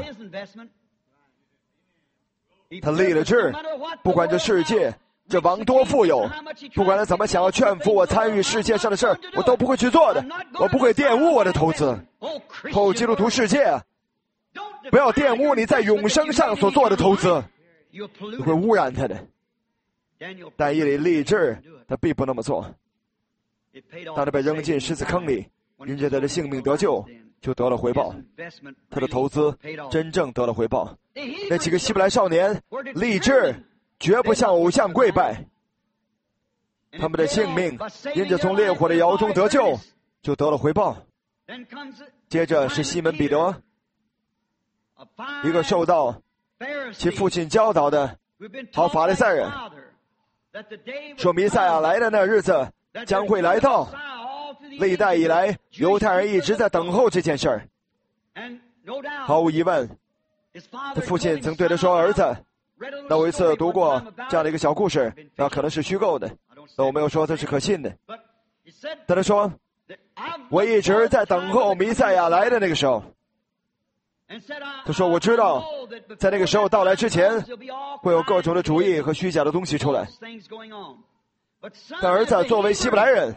他立了志，不管这世界这王多富有，不管他怎么想要劝服我参与世界上的事儿，我都不会去做的。我不会玷污我的投资。基督徒世界，不要玷污你在永生上所做的投资，你会污染他的。但以理立志，他并不那么做。当他被扔进狮子坑里，因着他的性命得救，就得了回报。他的投资真正得了回报。那几个希伯来少年立志绝不向偶像跪拜，他们的性命因着从烈火的窑中得救，就得了回报。接着是西门彼得，一个受到其父亲教导的好法利赛人，说弥赛亚来的那日子将会来到。历代以来，犹太人一直在等候这件事儿。毫无疑问，他父亲曾对他说：“儿子，那我一次读过这样的一个小故事，那可能是虚构的，那我没有说它是可信的。但他说，我一直在等候弥赛亚来的那个时候。他说，我知道在那个时候到来之前，会有各种的主义和虚假的东西出来。但儿子，作为希伯来人，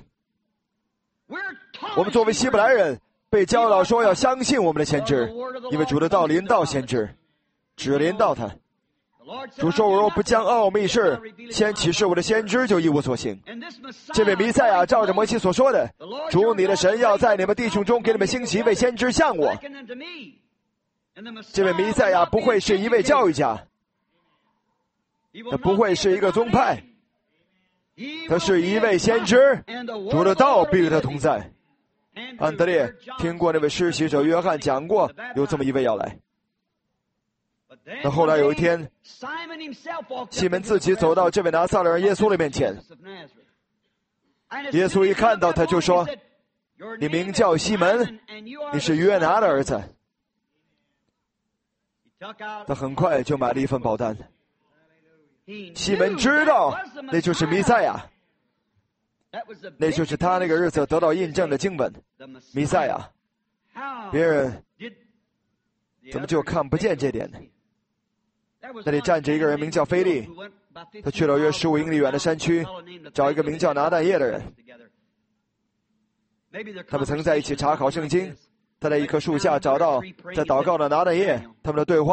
我们作为希伯来人被教导说要相信我们的先知，因为主的道临到先知，只临到他。主说，我若不将奥秘事先启示我的先知，就一无所行。这位弥赛亚照着摩西所说的，主你的神要在你们弟兄中给你们兴起一位先知像我。这位弥赛亚不会是一位教育家，他不会是一个宗派，他是一位先知，主的道必与他同在。安德烈听过那位施洗者约翰讲过，有这么一位要来。那后来有一天，西门自己走到这位拿撒勒人耶稣的面前，耶稣一看到他就说：“你名叫西门，你是约拿的儿子。”他很快就买了一份保单。西门知道那就是弥赛亚，那就是他那个日子得到印证的经文，弥赛亚。别人怎么就看不见这点呢？那里站着一个人名叫腓利，他去了约15英里远的山区，找一个名叫拿但业的人。他们曾在一起查考圣经。他在一棵树下找到在祷告的拿但业，他们的对话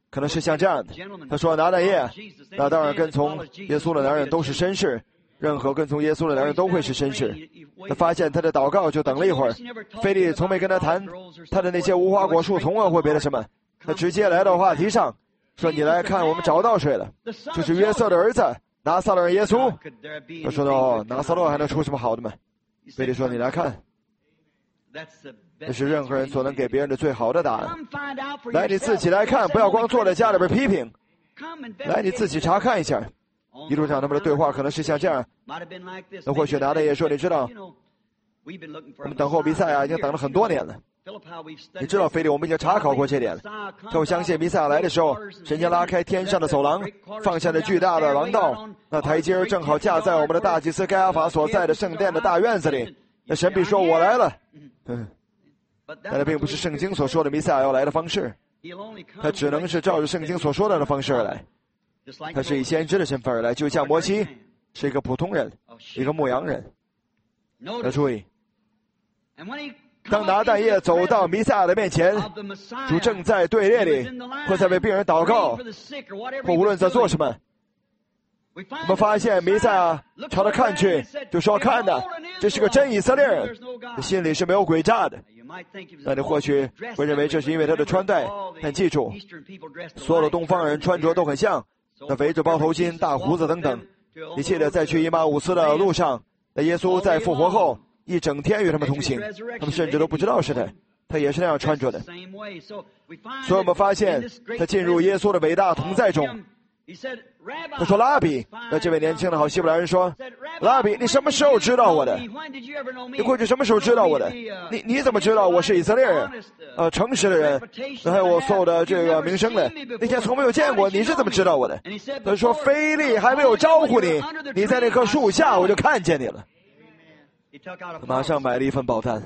可能是像这样的。他说：“拿但业，那当然跟从耶稣的男人都是绅士，任何跟从耶稣的男人都会是绅士。”他发现他的祷告，就等了一会儿。腓力从没跟他谈他的那些无花果树丛啊或别的什么，他直接来到话题上，说：“你来看，我们找到谁了？就是约瑟的儿子拿撒勒人耶稣。”他说：“哦，拿撒勒还能出什么好的吗？”腓力说：“你来看。”这是任何人所能给别人的最好的答案。来，你自己来看，不要光坐在家里边批评。来，你自己查看一下。一路上他们的对话可能是像这样。那或许拿但业说：“你知道，我们等候弥赛亚已经等了很多年了。你知道，腓力，我们已经查考过这点了。但我相信弥赛亚来的时候，神将拉开天上的走廊，放下了巨大的廊道，那台阶正好架在我们的大祭司该亚法所在的圣殿的大院子里。那神必说：我来了。但那并不是圣经所说的弥赛亚要来的方式，他只能是照着圣经所说的方式而来。他是以先知的身份而来，就像摩西是一个普通人，一个牧羊人。要注意，当拿但业走到弥赛亚的面前，主正在队列里，或在为病人祷告，或无论在做什么，我们发现弥赛亚朝他看去，就说：看呐，这是个真以色列人，心里是没有诡诈的。那你或许会认为这是因为他的穿戴，但记住，所有的东方人穿着都很像，他围着包头巾、大胡子等等。你记得在去以马忤斯的路上，那耶稣在复活后一整天与他们同行，他们甚至都不知道是他，他也是那样穿着的。所以我们发现他进入耶稣的伟大同在中。他说：拉比。那这位年轻的好希伯来人说：拉比，你什么时候知道我的？你过去什么时候知道我的？你怎么知道我是以色列人？诚实的人，还有我所有的这个名声的，那天从没有见过，你是怎么知道我的？他说：腓力还没有招呼你，你在那棵树下我就看见你了。他马上买了一份保单，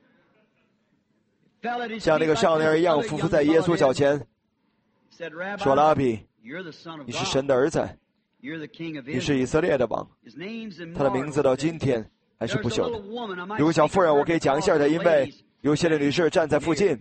像那个少年一样匍匐在耶稣脚前，说：拉比，你是神的儿子，你是以色列的王。他的名字到今天还是不朽的。有个小妇人，我可以讲一下的，因为有些的女士站在附近。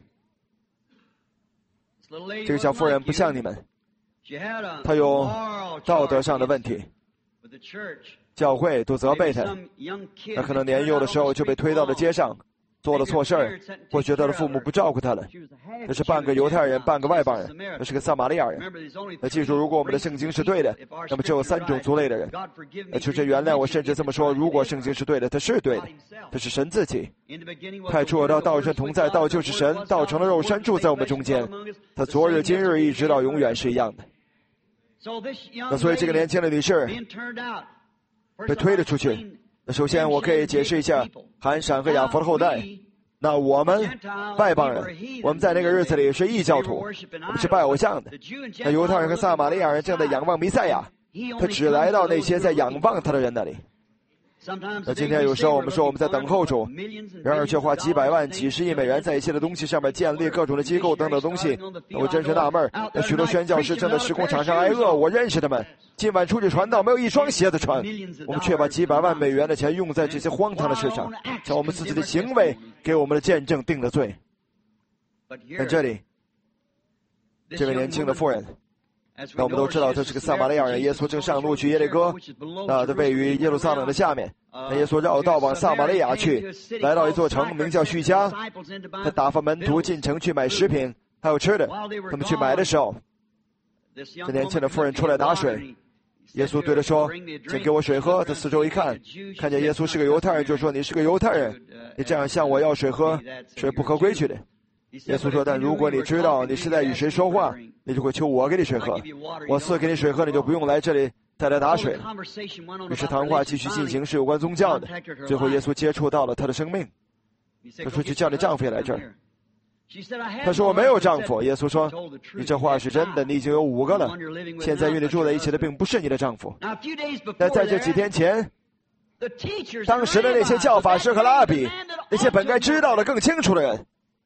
这个小妇人不像你们，她有道德上的问题，教会都责备她。她可能年幼的时候就被推到了街上，做了错事儿，或觉得他的父母不照顾他了。他是半个犹太人，半个外邦人，他是个撒玛利亚人。那记住，如果我们的圣经是对的，那么只有3种族类的人。求神原谅我，甚至这么说，如果圣经是对的，他是对的，他是神自己。太初我道与神同在，道就是神，道成了肉身住在我们中间。他昨日今日一直到永远是一样的。那所以这个年轻的女士被推了出去。首先我可以解释一下韩闪和雅弗的后代。那我们外邦人，我们在那个日子里是异教徒，我们是拜偶像的。那犹太人和撒玛利亚人正在仰望弥赛亚，他只来到那些在仰望他的人那里。那今天有时候我们说我们在等候主，然而却花几百万、几十亿美元在一些的东西上面建立各种的机构等等东西。我真是纳闷，那许多宣教士正在施工场上挨饿，我认识他们，今晚出去传道没有一双鞋子穿，我们却把几百万美元的钱用在这些荒唐的事上，将我们自己的行为给我们的见证定了罪。在这里，这位年轻的妇人，那我们都知道他是个撒玛利亚人。耶稣正上路去耶利哥，那他位于耶路撒冷的下面。那耶稣绕道往撒玛利亚去，来到一座城名叫叙加。他打发门徒进城去买食品还有吃的。他们去买的时候，这年轻的妇人出来拿水。耶稣对他说：请给我水喝。他四周一看，看见耶稣是个犹太人，就说：你是个犹太人，你这样向我要水喝，是不合规矩的。耶稣说：但如果你知道你是在与谁说话，你就会求我给你水喝，我赐给你水喝，你就不用来这里再来打水了。于是谈话继续进行，是有关宗教的。最后耶稣接触到了他的生命。他说：去叫你丈夫也来这儿。他说：我没有丈夫。耶稣说：你这话是真的，你已经有5个了，现在与你住在一起的并不是你的丈夫。但在这几天前，当时的那些教法师和拉比，那些本该知道的更清楚的人，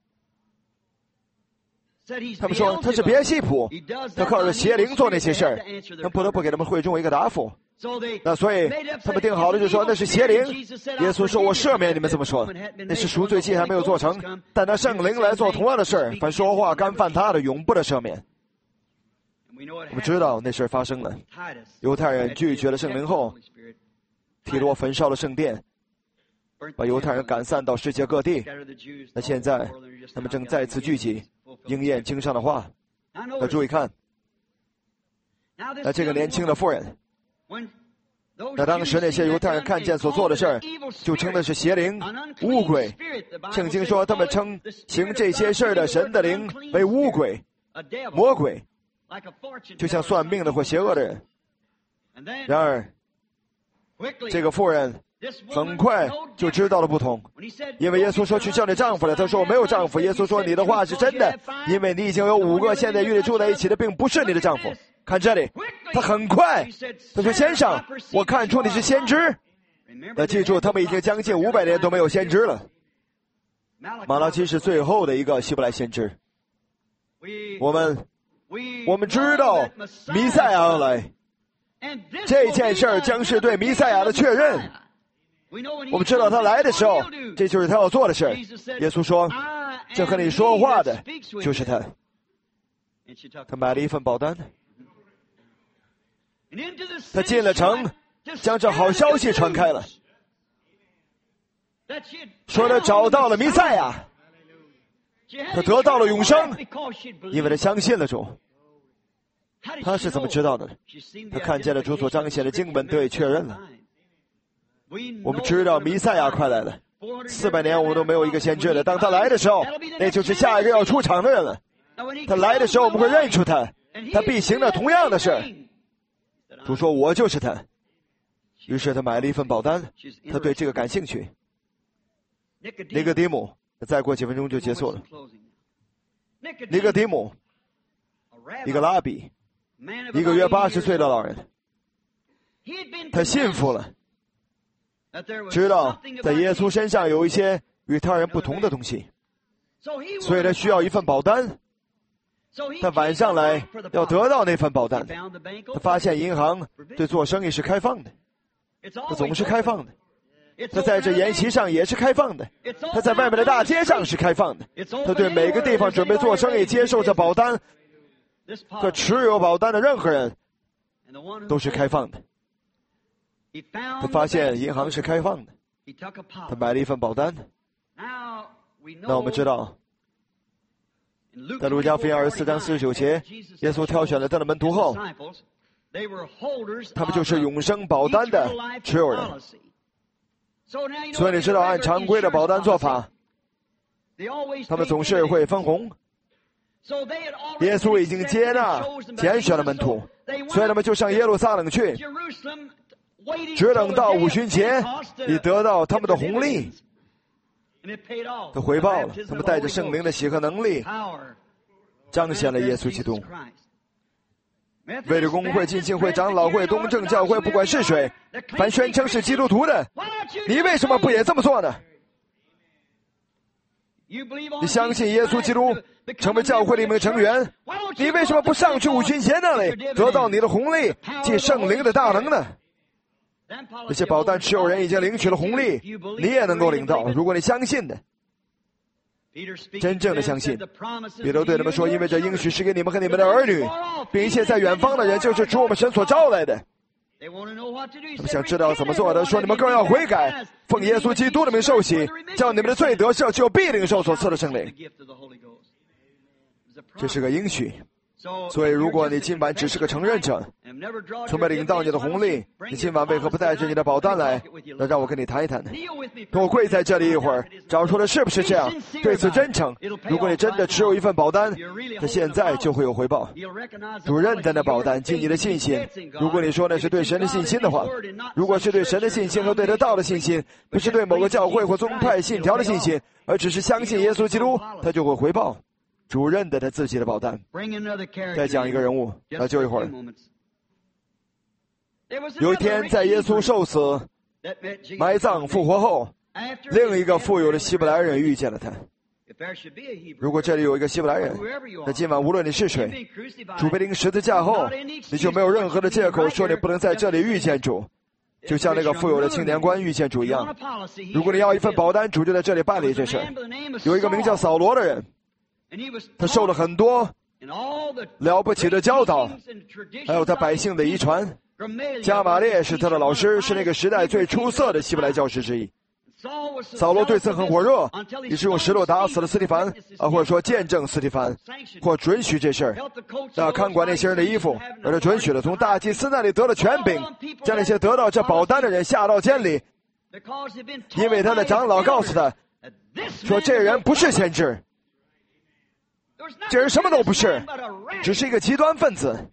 他们说他是别西卜，他靠着邪灵做那些事儿，他不得不给他们会众一个答复。那所以他们定好了就说那是邪灵。耶稣说：我赦免你们这么说，那是赎罪祭还没有做成，但他圣灵来做同样的事儿，凡说话干犯他的永不得赦免。 我们知道那事发生了，犹太人拒绝了圣灵后，提罗焚烧了圣殿，把犹太人赶散到世界各地。那现在他们正再次聚集，应验经上的话。那注意看，那这个年轻的妇人，那当时那些犹太人看见所做的事儿，就称的是邪灵、污鬼。圣经说他们称行这些事儿的神的灵为污鬼、魔鬼，就像算命的或邪恶的人。然而这个妇人很快就知道了不同，因为耶稣说去叫你丈夫了，她说我没有丈夫。耶稣说你的话是真的，因为你已经有5个现在与你住在一起的并不是你的丈夫。看这里，他很快他说先生，我看出你是先知。那记住，他们已经将近500年都没有先知了。马拉基是最后的一个希伯来先知。我们知道弥赛亚要来，这件事儿将是对弥赛亚的确认。我们知道他来的时候，这就是他要做的事。耶稣说这和你说话的就是他。他买了一份保单，他进了城，将这好消息传开了，说他找到了弥赛亚，他得到了永生，因为他相信了主。他是怎么知道的？他看见了主所彰显的经文得以确认了。我们知道弥赛亚快来了，400年我们都没有一个先知的。当他来的时候，那就是下一个要出场的人了。他来的时候我们会认出他，他必行了同样的事。主说我就是他。于是他买了一份保单，他对这个感兴趣。尼哥底母，再过几分钟就结束了。尼哥底母，一个拉比，一个约80岁的老人，他信服了，知道在耶稣身上有一些与他人不同的东西，所以他需要一份保单。他晚上来要得到那份保单。他发现银行对做生意是开放的，他总是开放的。他在这筵席上也是开放的，他在外面的大街上是开放的。他对每个地方准备做生意、接受这保单和持有保单的任何人都是开放的。他发现银行是开放的，他买了一份保单。那我们知道在路加福音24章49节，耶稣挑选了他的门徒后，他们就是永生保单的持有人。所以你知道按常规的保单做法，他们总是会分红。耶稣已经接纳拣选了门徒，所以他们就上耶路撒冷去，只等到五旬节以得到他们的红利。他回报了，他们带着圣灵的喜和能力彰显了耶稣基督。为了公会、浸信会、长老会、东正教会，不管是谁，凡宣称是基督徒的，你为什么不也这么做呢？你相信耶稣基督，成为教会里面的成员，你为什么不上去五旬节那里得到你的红利，即圣灵的大能呢？那些保单持有人已经领取了红利，你也能够领到，如果你相信的，真正的相信。彼得对他们说，因为这应许是给你们和你们的儿女，并且在远方的人，就是主我们神所招来的。他们想知道怎么做的，说你们更要悔改，奉耶稣基督的名受洗，叫你们的罪得赦，就必领受所赐的圣灵。这是个应许。所以如果你今晚只是个承认者，从没领到你的红利，你今晚为何不带着你的保单来？那让我跟你谈一谈呢。跟我跪在这里一会儿，找出来是不是这样，对此真诚。如果你真的持有一份保单，他现在就会有回报。主认得那保单即你的信心。如果你说那是对神的信心的话，如果是对神的信心和对他道的信心，不是对某个教会或宗派信条的信心，而只是相信耶稣基督，他就会回报。主认得他自己的保单。再讲一个人物，那就一会儿。有一天在耶稣受死、埋葬、复活后，另一个富有的希伯来人遇见了他。如果这里有一个希伯来人，那今晚无论你是谁，主被钉十字架后，你就没有任何的借口说你不能在这里遇见主，就像那个富有的青年官遇见主一样。如果你要一份保单，主就在这里办理这事。有一个名叫扫罗的人，他受了很多了不起的教导，还有他百姓的遗传。加马列是他的老师，是那个时代最出色的希伯来教师之一。扫罗对此很火热，于是用石头打死了斯提凡，或者说见证斯提凡，或准许这事儿。那看管那些人的衣服，而且准许了，从大祭司那里得了权柄，将那些得到这保单的人下到监里，因为他的长老告诉他说，这人不是先知，这人什么都不是，只是一个极端分子。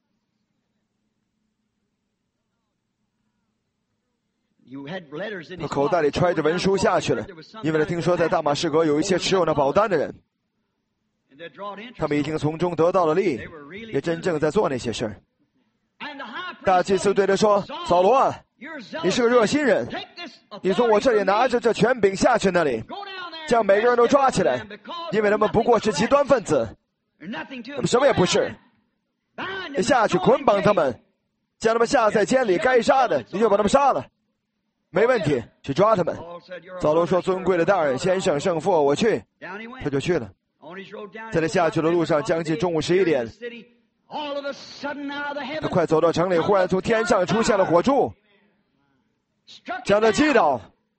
他口袋里揣着文书下去了，因为他听说在大马士革有一些持有那保单的人，他们已经从中得到了利益，也真正在做那些事儿。大祭司对他说，扫罗啊，你是个热心人，你从我这里拿着这权柄下去那里，将每个人都抓起来，因为他们不过是极端分子，他们什么也不是。你下去捆绑他们，将他们下在监里，该杀的你就把他们杀了，没问题，去抓他们。扫罗说，尊贵的大人，先生圣父，我去。他就去了。在他下去的路上，将近中午11点，他快走到城里，忽然从天上出现了火柱，将他击倒。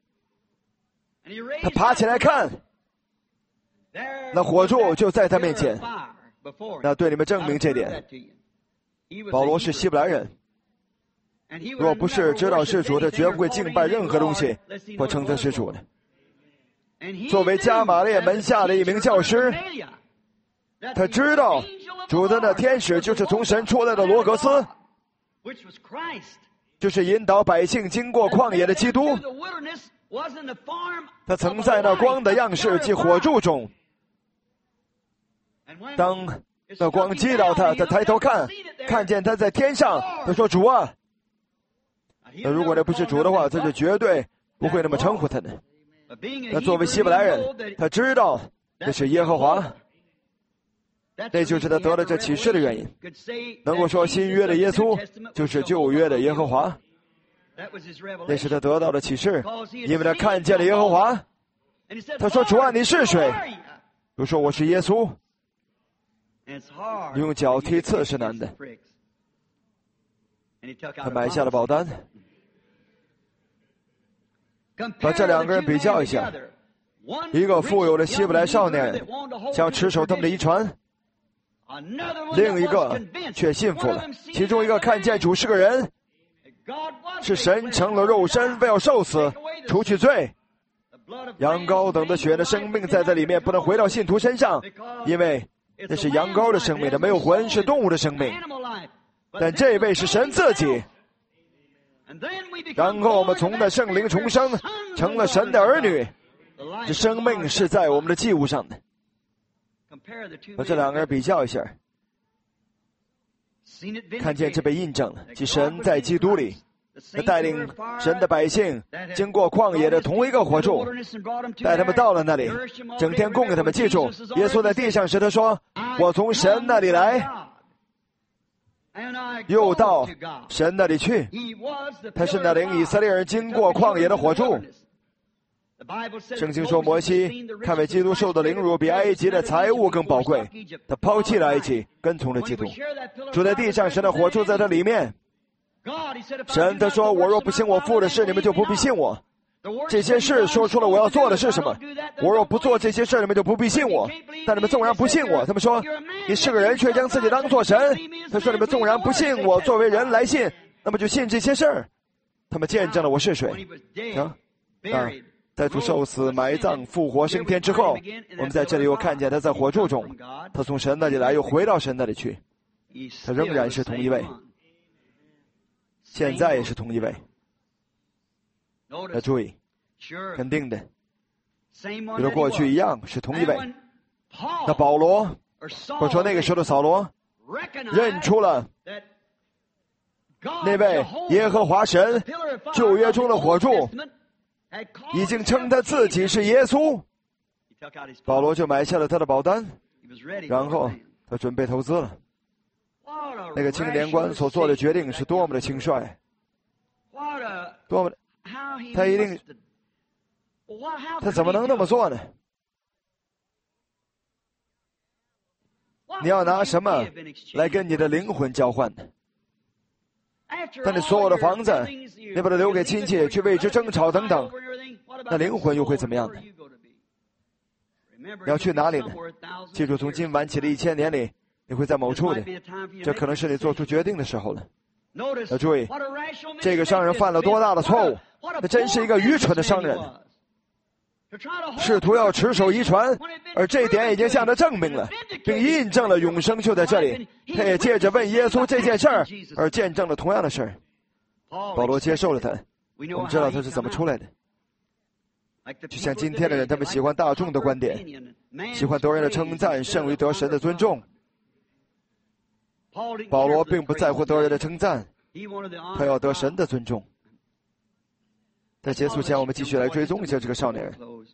他爬起来看，那火柱就在他面前。那对你们证明这点，保罗是希伯来人，若不是知道是主，他绝不会敬拜任何东西或称他是主的。作为加马列门下的一名教师，他知道主的那天使就是从神出来的罗格斯，就是引导百姓经过旷野的基督。他曾在那光的样式即火柱中，当那光击倒他，他抬头看见他在天上，他说，主啊。那如果那不是主的话，他就绝对不会那么称呼他的。那作为希伯来人，他知道这是耶和华，那就是他得了这启示的原因。能够说新约的耶稣就是旧约的耶和华，那是他得到的启示，因为他看见了耶和华。他说，主啊，你是谁？我说，我是耶稣。用脚踢刺是难的。他买下了保单。把这两个人比较一下，一个富有的希伯来少年想持守他们的遗传，另一个却信服了。其中一个看见主是个人，是神成了肉身，为要受死，除去罪。羊羔等的血的生命在这里面不能回到信徒身上，因为那是羊羔的生命，它没有魂，是动物的生命。但这位是神自己。然后我们从那圣灵重生，成了神的儿女。这生命是在我们的祭物上的。把这两个人比较一下，看见这被印证了，即神在基督里带领神的百姓经过旷野的同一个火柱，带他们到了那里，整天供给他们。记住，耶稣在地上时他说，我从神那里来，又到神那里去。他是那领以色列人经过旷野的火柱。圣经说，摩西看为基督受的凌辱比埃及的财物更宝贵，他抛弃了埃及，跟从了基督。住在地上，神的火柱在这里面。神他说，我若不行我父的事，你们就不必信我。这些事说出了我要做的是什么，我若不做这些事，你们就不必信我。但你们纵然不信我，他们说，你是个人却将自己当作神。他说，你们纵然不信我，作为人来信，那么就信这些事儿。他们见证了我是谁。在主受死、埋葬、复活、升天之后，我们在这里又看见他在火柱中，他从神那里来，又回到神那里去。他仍然是同一位，现在也是同一位。要注意，肯定的，与他过去一样是同一位。那保罗，或者说那个时候的扫罗，认出了那位耶和华神，旧约中的火柱，已经称他自己是耶稣。保罗就买下了他的保单，然后他准备投资了。那个青年官所做的决定是多么的轻率，多么的，他怎么能那么做呢？ 你要拿什么来跟你的灵魂交换呢？当你所有的房子，你把它留给亲戚，去为之争吵等等，那灵魂又会怎么样呢？你要去哪里呢？记住，从今晚起的1000年里，你会在某处的，这可能是你做出决定的时候了。要注意，这个商人犯了多大的错误？他真是一个愚蠢的商人，试图要持守遗传，而这点已经向他证明了，并印证了永生就在这里。他也借着问耶稣这件事儿，而见证了同样的事儿。保罗接受了他，我们知道他是怎么出来的。就像今天的人，他们喜欢大众的观点，喜欢得人的称赞胜于得神的尊重。保罗并不在乎得人的称赞，他要得神的尊重。在结束前，我们继续来追踪一下这个少年人。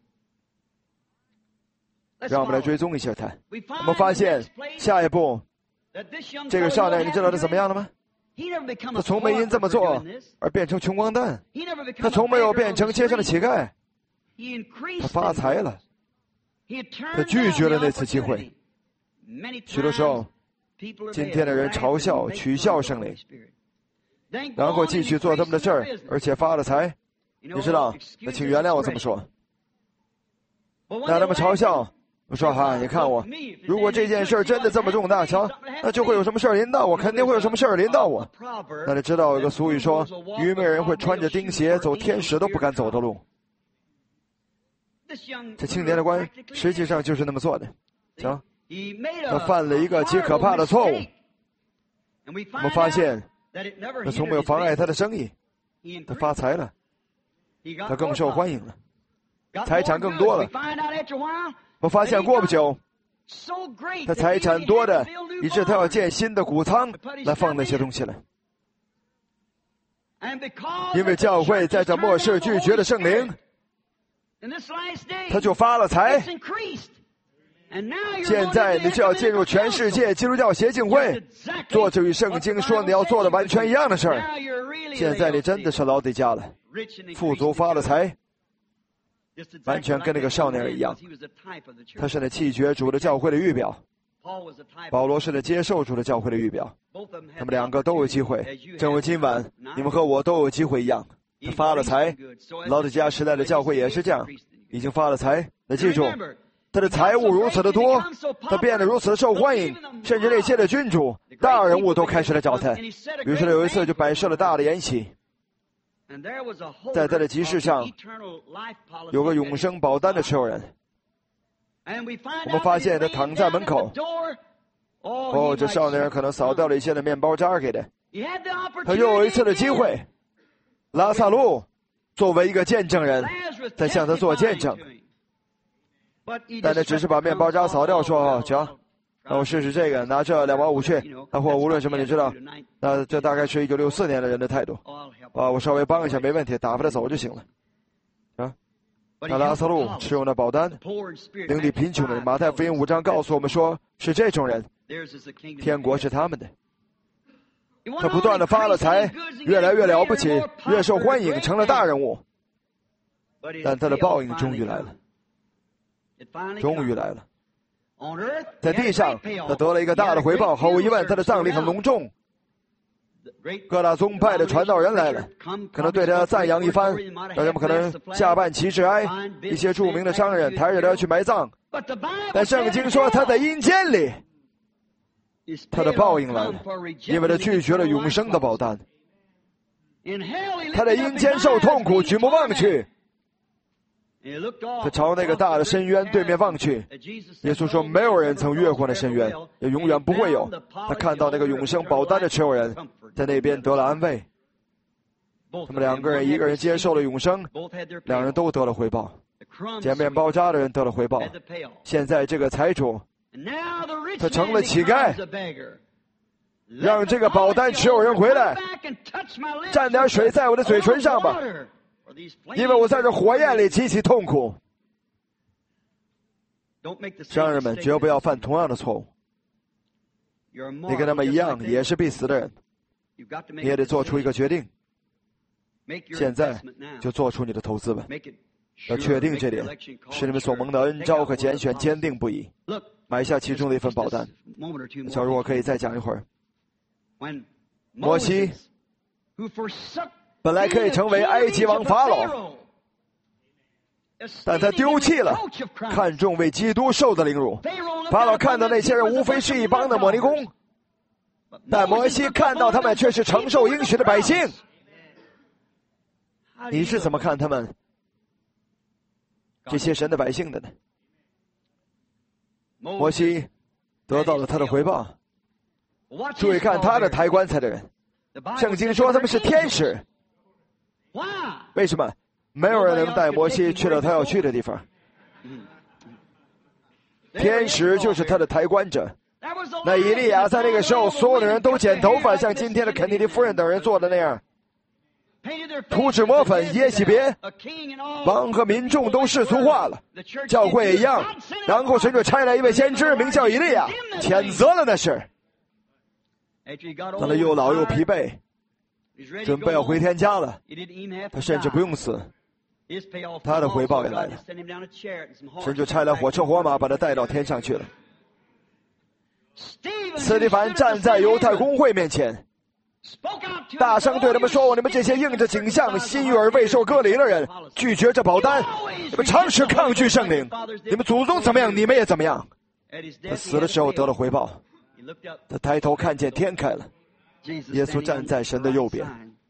让我们来追踪一下他。我们发现下一步，这个少年，你知道他怎么样了吗？他从没因这么做而变成穷光蛋，他从没有变成街上的乞丐，他发财了。他拒绝了那次机会。许多时候，今天的人嘲笑、取笑圣灵，然后继续做他们的事儿，而且发了财。你知道，那请原谅我这么说。那他们嘲笑我说：“哈，你看我，如果这件事真的这么重大，瞧，那就会有什么事儿临到我，肯定会有什么事儿临到我。”那你知道有个俗语说，愚昧人会穿着钉鞋走天使都不敢走的路。这青年的官实际上就是那么做的。瞧，他犯了一个极可怕的错误。我们发现，他从没有妨碍他的生意，他发财了，他更受欢迎了，财产更多了。我发现过不久，他财产多的以致他要建新的谷仓来放那些东西了。因为教会在这末世拒绝了圣灵，他就发了财。现在你就要进入全世界基督教协进会，做着与圣经说你要做的完全一样的事儿。现在你真的是老底家了，富足发了财，完全跟那个少年一样。他是那弃绝主的教会的预表，保罗是那接受主的教会的预表。他们两个都有机会，正如今晚你们和我都有机会一样。他发了财，老底家时代的教会也是这样，已经发了财。那记住，他的财物如此的多，他变得如此的受欢迎，甚至那些的君主、大人物都开始来找他。于是有一次就摆设了大的筵席，在他的集市上有个永生保单的持有人。我们发现他躺在门口。这少年人可能扫掉了一些的面包渣给他。他又有一次的机会，拉萨路作为一个见证人在向他做见证，但他只是把面包渣扫掉，说：“瞧，让我试试这个，拿这2毛5去。”或无论什么，你知道，那这大概是1964年的人的态度。我稍微帮一下没问题，打发他走就行了。那拉萨路持有那保单，灵里贫穷的人，马太福音5章告诉我们说，是这种人，天国是他们的。他不断的发了财，越来越了不起，越受欢迎，成了大人物。但他的报应终于来了，终于来了。在地上，他得了一个大的回报，毫无疑问，他的葬礼很隆重。各大宗派的传道人来了，可能对他赞扬一番，让人们可能下半旗致哀。一些著名的商人抬着他去埋葬，但圣经说他在阴间里，他的报应来了，因为他拒绝了永生的保单。他在阴间受痛苦，举目望去，他朝那个大的深渊对面望去。耶稣说，没有人曾越过那深渊，也永远不会有。他看到那个永生保单的持有人在那边得了安慰。他们两个人，一个人接受了永生，两人都得了回报。捡面包渣的人得了回报。现在这个财主，他成了乞丐。让这个保单持有人回来，蘸点水在我的嘴唇上吧，因为我在这火焰里极其痛苦。商人们绝不要犯同样的错误。你跟他们一样，也是必死的人，你也得做出一个决定。现在就做出你的投资吧，要确定这点，使你们所蒙的恩召和拣选坚定不移。 买下其中的一份保单。假如我可以再讲一会儿，摩西本来可以成为埃及王法老，但他丢弃了看重为基督受的凌辱。法老看到那些人无非是一帮的摩尼工，但摩西看到他们却是承受应许的百姓。你是怎么看他们这些神的百姓的呢？摩西得到了他的回报。注意看他的抬棺材的人，圣经说他们是天使。为什么？没有人能带摩西去到他要去的地方。天使就是他的抬棺者。那以利亚在那个时候，所有的人都剪头发，像今天的肯尼迪夫人等人做的那样，涂脂抹粉。耶洗别王和民众都世俗化了，教会也一样。然后神就差来一位先知，名叫以利亚，谴责了那事。当他又老又疲惫，准备要回天家了，他甚至不用死，他的回报也来了。神就差来火车火马把他带到天上去了。斯蒂凡站在犹太公会面前，大声对他们说：你们这些应着景象心欲而未受割礼的人，拒绝这保单，你们常时抗拒圣灵，你们祖宗怎么样，你们也怎么样。他死的时候得了回报，他抬头看见天开了，耶稣站在神的右边。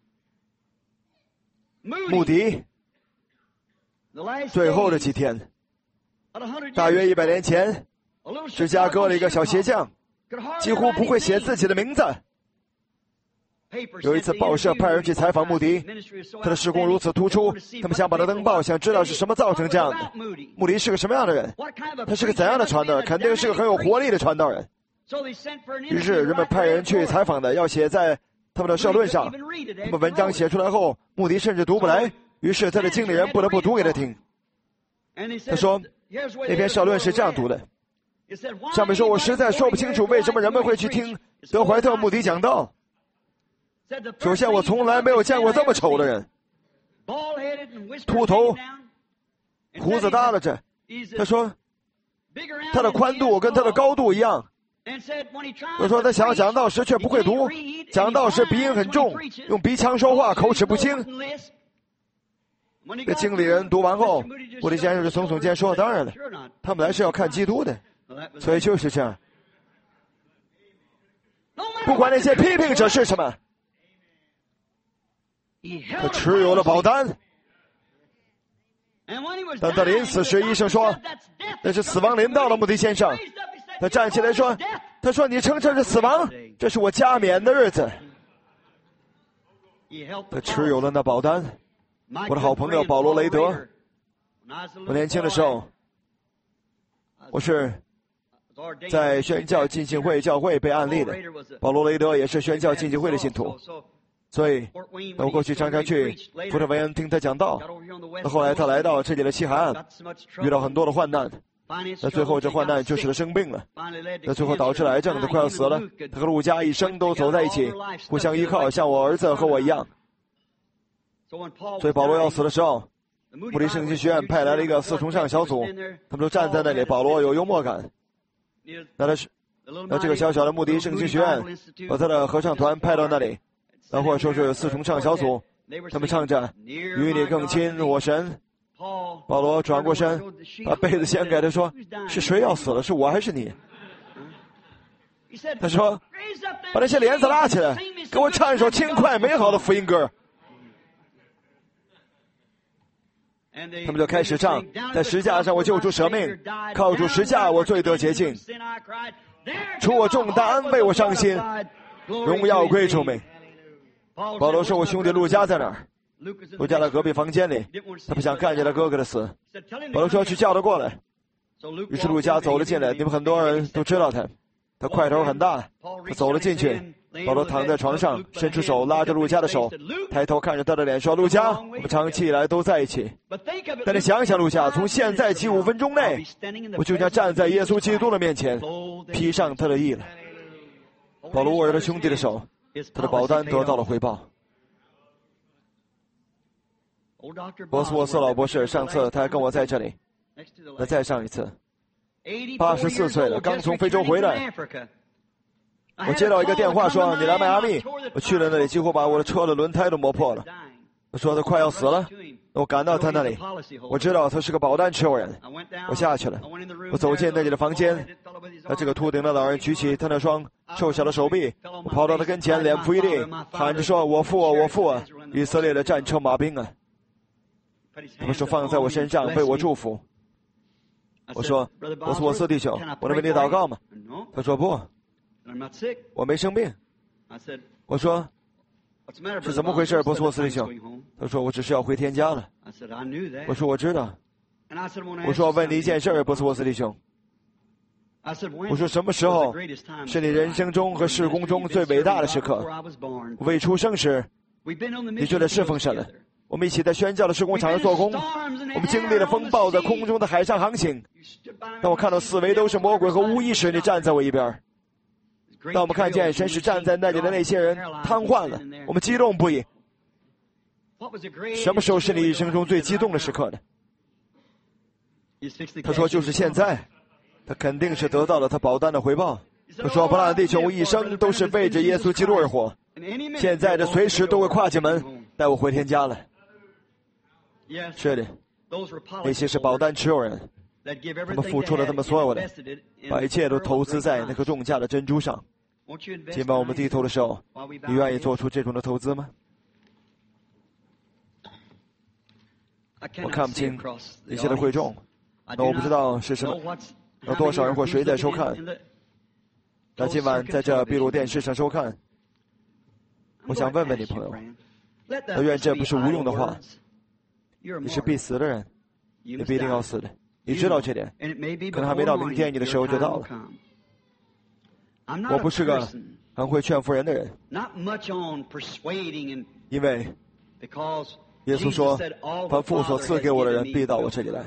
穆迪最后的几天，大约100年前，芝加哥的一个小鞋匠几乎不会写自己的名字。有一次报社派人去采访穆迪，他的事工如此突出，他们想把他登报，想知道是什么造成这样的。穆迪是个什么样的人，他是个怎样的传道人，肯定是个很有活力的传道人。于是人们派人去采访的，要写在他们的社论上。他们文章写出来后，穆迪甚至读不来，于是他的经理人不得不读给他听。他说那篇社论是这样读的，上面说：我实在说不清楚为什么人们会去听德怀特·穆迪讲道。首先，我从来没有见过这么丑的人，秃头，胡子耷拉着。他说他的宽度跟他的高度一样。我说他想要讲道时却不会读，讲道时鼻音很重，用鼻腔说话，口齿不清。这经理人读完后，穆迪先生就耸耸肩说：当然了，他们来是要看基督的，所以就是这样。不管那些批评者是什么，他持有了保单。当他临死时，医生说那是死亡临到了穆迪先生。他站起来说：他说你称这是死亡，这是我加冕的日子。他持有了那保单。我的好朋友保罗雷德，我年轻的时候，我是在宣教浸信会教会被案例的。保罗雷德也是宣教浸信会的信徒，所以我过去常常去福特维恩听他讲道。那后来他来到这里的西海岸，遇到很多的患难，那最后这患难就是他生病了，那最后导致了癌症，他快要死了。他和路加一生都走在一起，互相依靠，像我儿子和我一样。所以保罗要死的时候，穆迪圣经学院派来了一个四重唱小组，他们都站在那里。保罗有幽默感，那这个小小的穆迪圣经学院把他的合唱团派到那里，然后说是四重唱小组，他们唱着与你更亲我神。保罗转过身，把被子掀开，他说：是谁要死了，是我还是你？他说：把那些帘子拉起来，给我唱一首轻快美好的福音歌。他们就开始唱：在十架上我救主舍命，靠主十架我罪得洁净，除我重担为我伤心，荣耀归主名。保罗说：我兄弟路加在哪儿？路加在隔壁房间里，他不想看见他哥哥的死。保罗说：去叫他过来。于是路加走了进来，你们很多人都知道他块头很大。他走了进去，保罗躺在床上，伸出手拉着路加的手，抬头看着他的脸说：路加，我们长期以来都在一起，但你想想路加，从现在起5分钟内，我就将站在耶稣基督的面前，披上他的义了。保罗握着他兄弟的手，他的保单得到了回报。博斯沃瑟老博士，上次他还跟我在这里，那再上一次， 84岁了，刚从非洲回来。我接到一个电话说你来迈阿密，我去了那里，几乎把我的车的轮胎都磨破了。我说他快要死了，我赶到他那里，我知道他是个保单持有人。我下去了，我走进那里的房间，他这个秃顶的老人举起他那双瘦小的手臂，我跑到他跟前，脸伏一地，喊着说：“我父啊，我父啊，以色列的战车马兵啊！”他们说放在我身上，为我祝福。我说：“波斯沃斯弟兄，我能为你祷告吗？”他说：“不，我没生病。”我说：“是怎么回事，波斯沃斯弟兄？”他说：“我只是要回天家了。”我说：“我知道。”我说：“我问你一件事，波斯沃斯弟兄。”我说：“什么时候是你人生中和事工中最伟大的时刻？我未出生时，你就在侍奉神了。我们一起在宣教的施工场上做工，我们经历了风暴，在空中的海上航行。当我看到四围都是魔鬼和巫医时，你站在我一边。当我们看见神使站在那里的那些人瘫痪了，我们激动不已。什么时候是你一生中最激动的时刻呢？”他说：“就是现在。”他肯定是得到了他保单的回报。他说：“布兰弟兄，我一生都是为着耶稣基督而活，现在这随时都会跨进门带我回天家了。”是的，那些是保单持有人，他们付出了他们所有的，把一切都投资在那颗重价的珍珠上。尽管我们低头的时候，你愿意做出这种的投资吗？我看不清一些的会众，那我不知道是什么，有多少人或谁在收看。那今晚在这闭路电视上收看，我想问问你朋友，但愿这不是无用的话。你是必死的人，你必定要死的，你知道这点，可能还没到明天，你的时候就到了。我不是个很会劝服人的人，因为耶稣说，凡父所赐给我的人必到我这里来。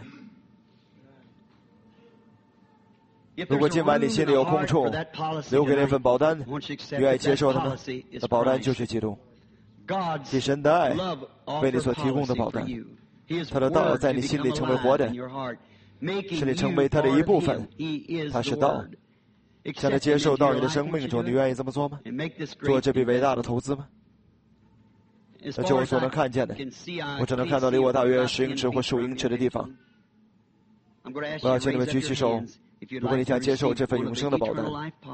如果今晚你心里有空处，留给那份保单，你愿意接受它吗？那保单就是基督，是神的爱为你所提供的保单。他的道在你心里成为活的，使你成为他的一部分。他是道，向他接受到你的生命中，你愿意这么做吗？做这笔伟大的投资吗？那就我所能看见的，我只能看到离我大约10英尺或15英尺的地方。我要请你们举起手，如果你想接受这份永生的保单，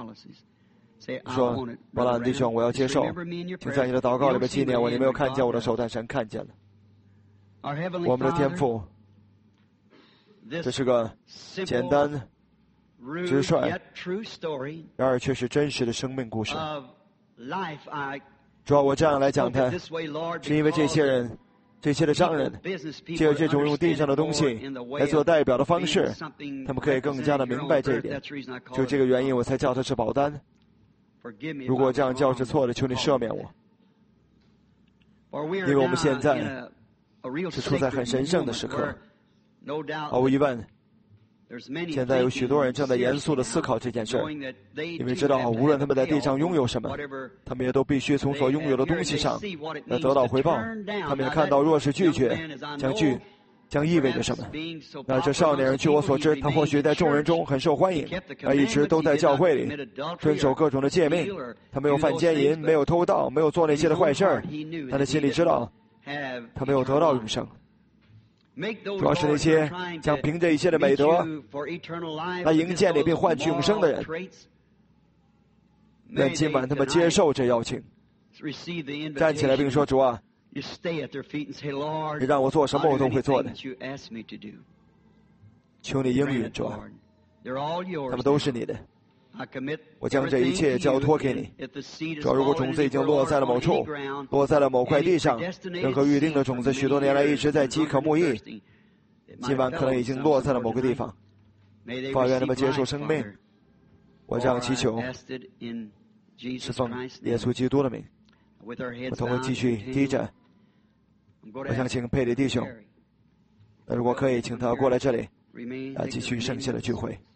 说：“伯兰弟兄，我要接受，请在你的祷告里面纪念我，你没有看见我的手，但神看见了。”我们的天父，这是个简单、直率，然而却是真实的生命故事。主要我这样来讲它，是因为这些人、这些的商人，借着这种用地上的东西来做代表的方式，他们可以更加的明白这一点。就这个原因，我才叫它是保单。如果这样叫是错的，求你赦免我，因为我们现在是处在很神圣的时刻，毫无疑问，现在有许多人正在严肃地思考这件事，因为知道无论他们在地上拥有什么，他们也都必须从所拥有的东西上来得到回报。他们也看到，若是拒绝，将意味着什么。那这少年人，据我所知，他或许在众人中很受欢迎，他一直都在教会里遵守各种的诫命，他没有犯奸淫，没有偷盗，没有做那些的坏事儿，但他心里知道他没有得到永生。主要是那些想凭着一些的美德来迎接你并换取永生的人，愿今晚他们接受这邀请，站起来并说：“主啊，你让我做什么我都会做的，求你应允，主啊，他们都是你的。我将这一切交托给你。主要如果种子已经落在了某处，落在了某块地上，任何预定的种子许多年来一直在饥渴慕义，今晚可能已经落在了某个地方。发愿他们接受生命，我这样祈求，是奉耶稣基督的名。我头会继续低着。我想请佩里弟兄，如果可以，请他过来这里，继续剩下的聚会。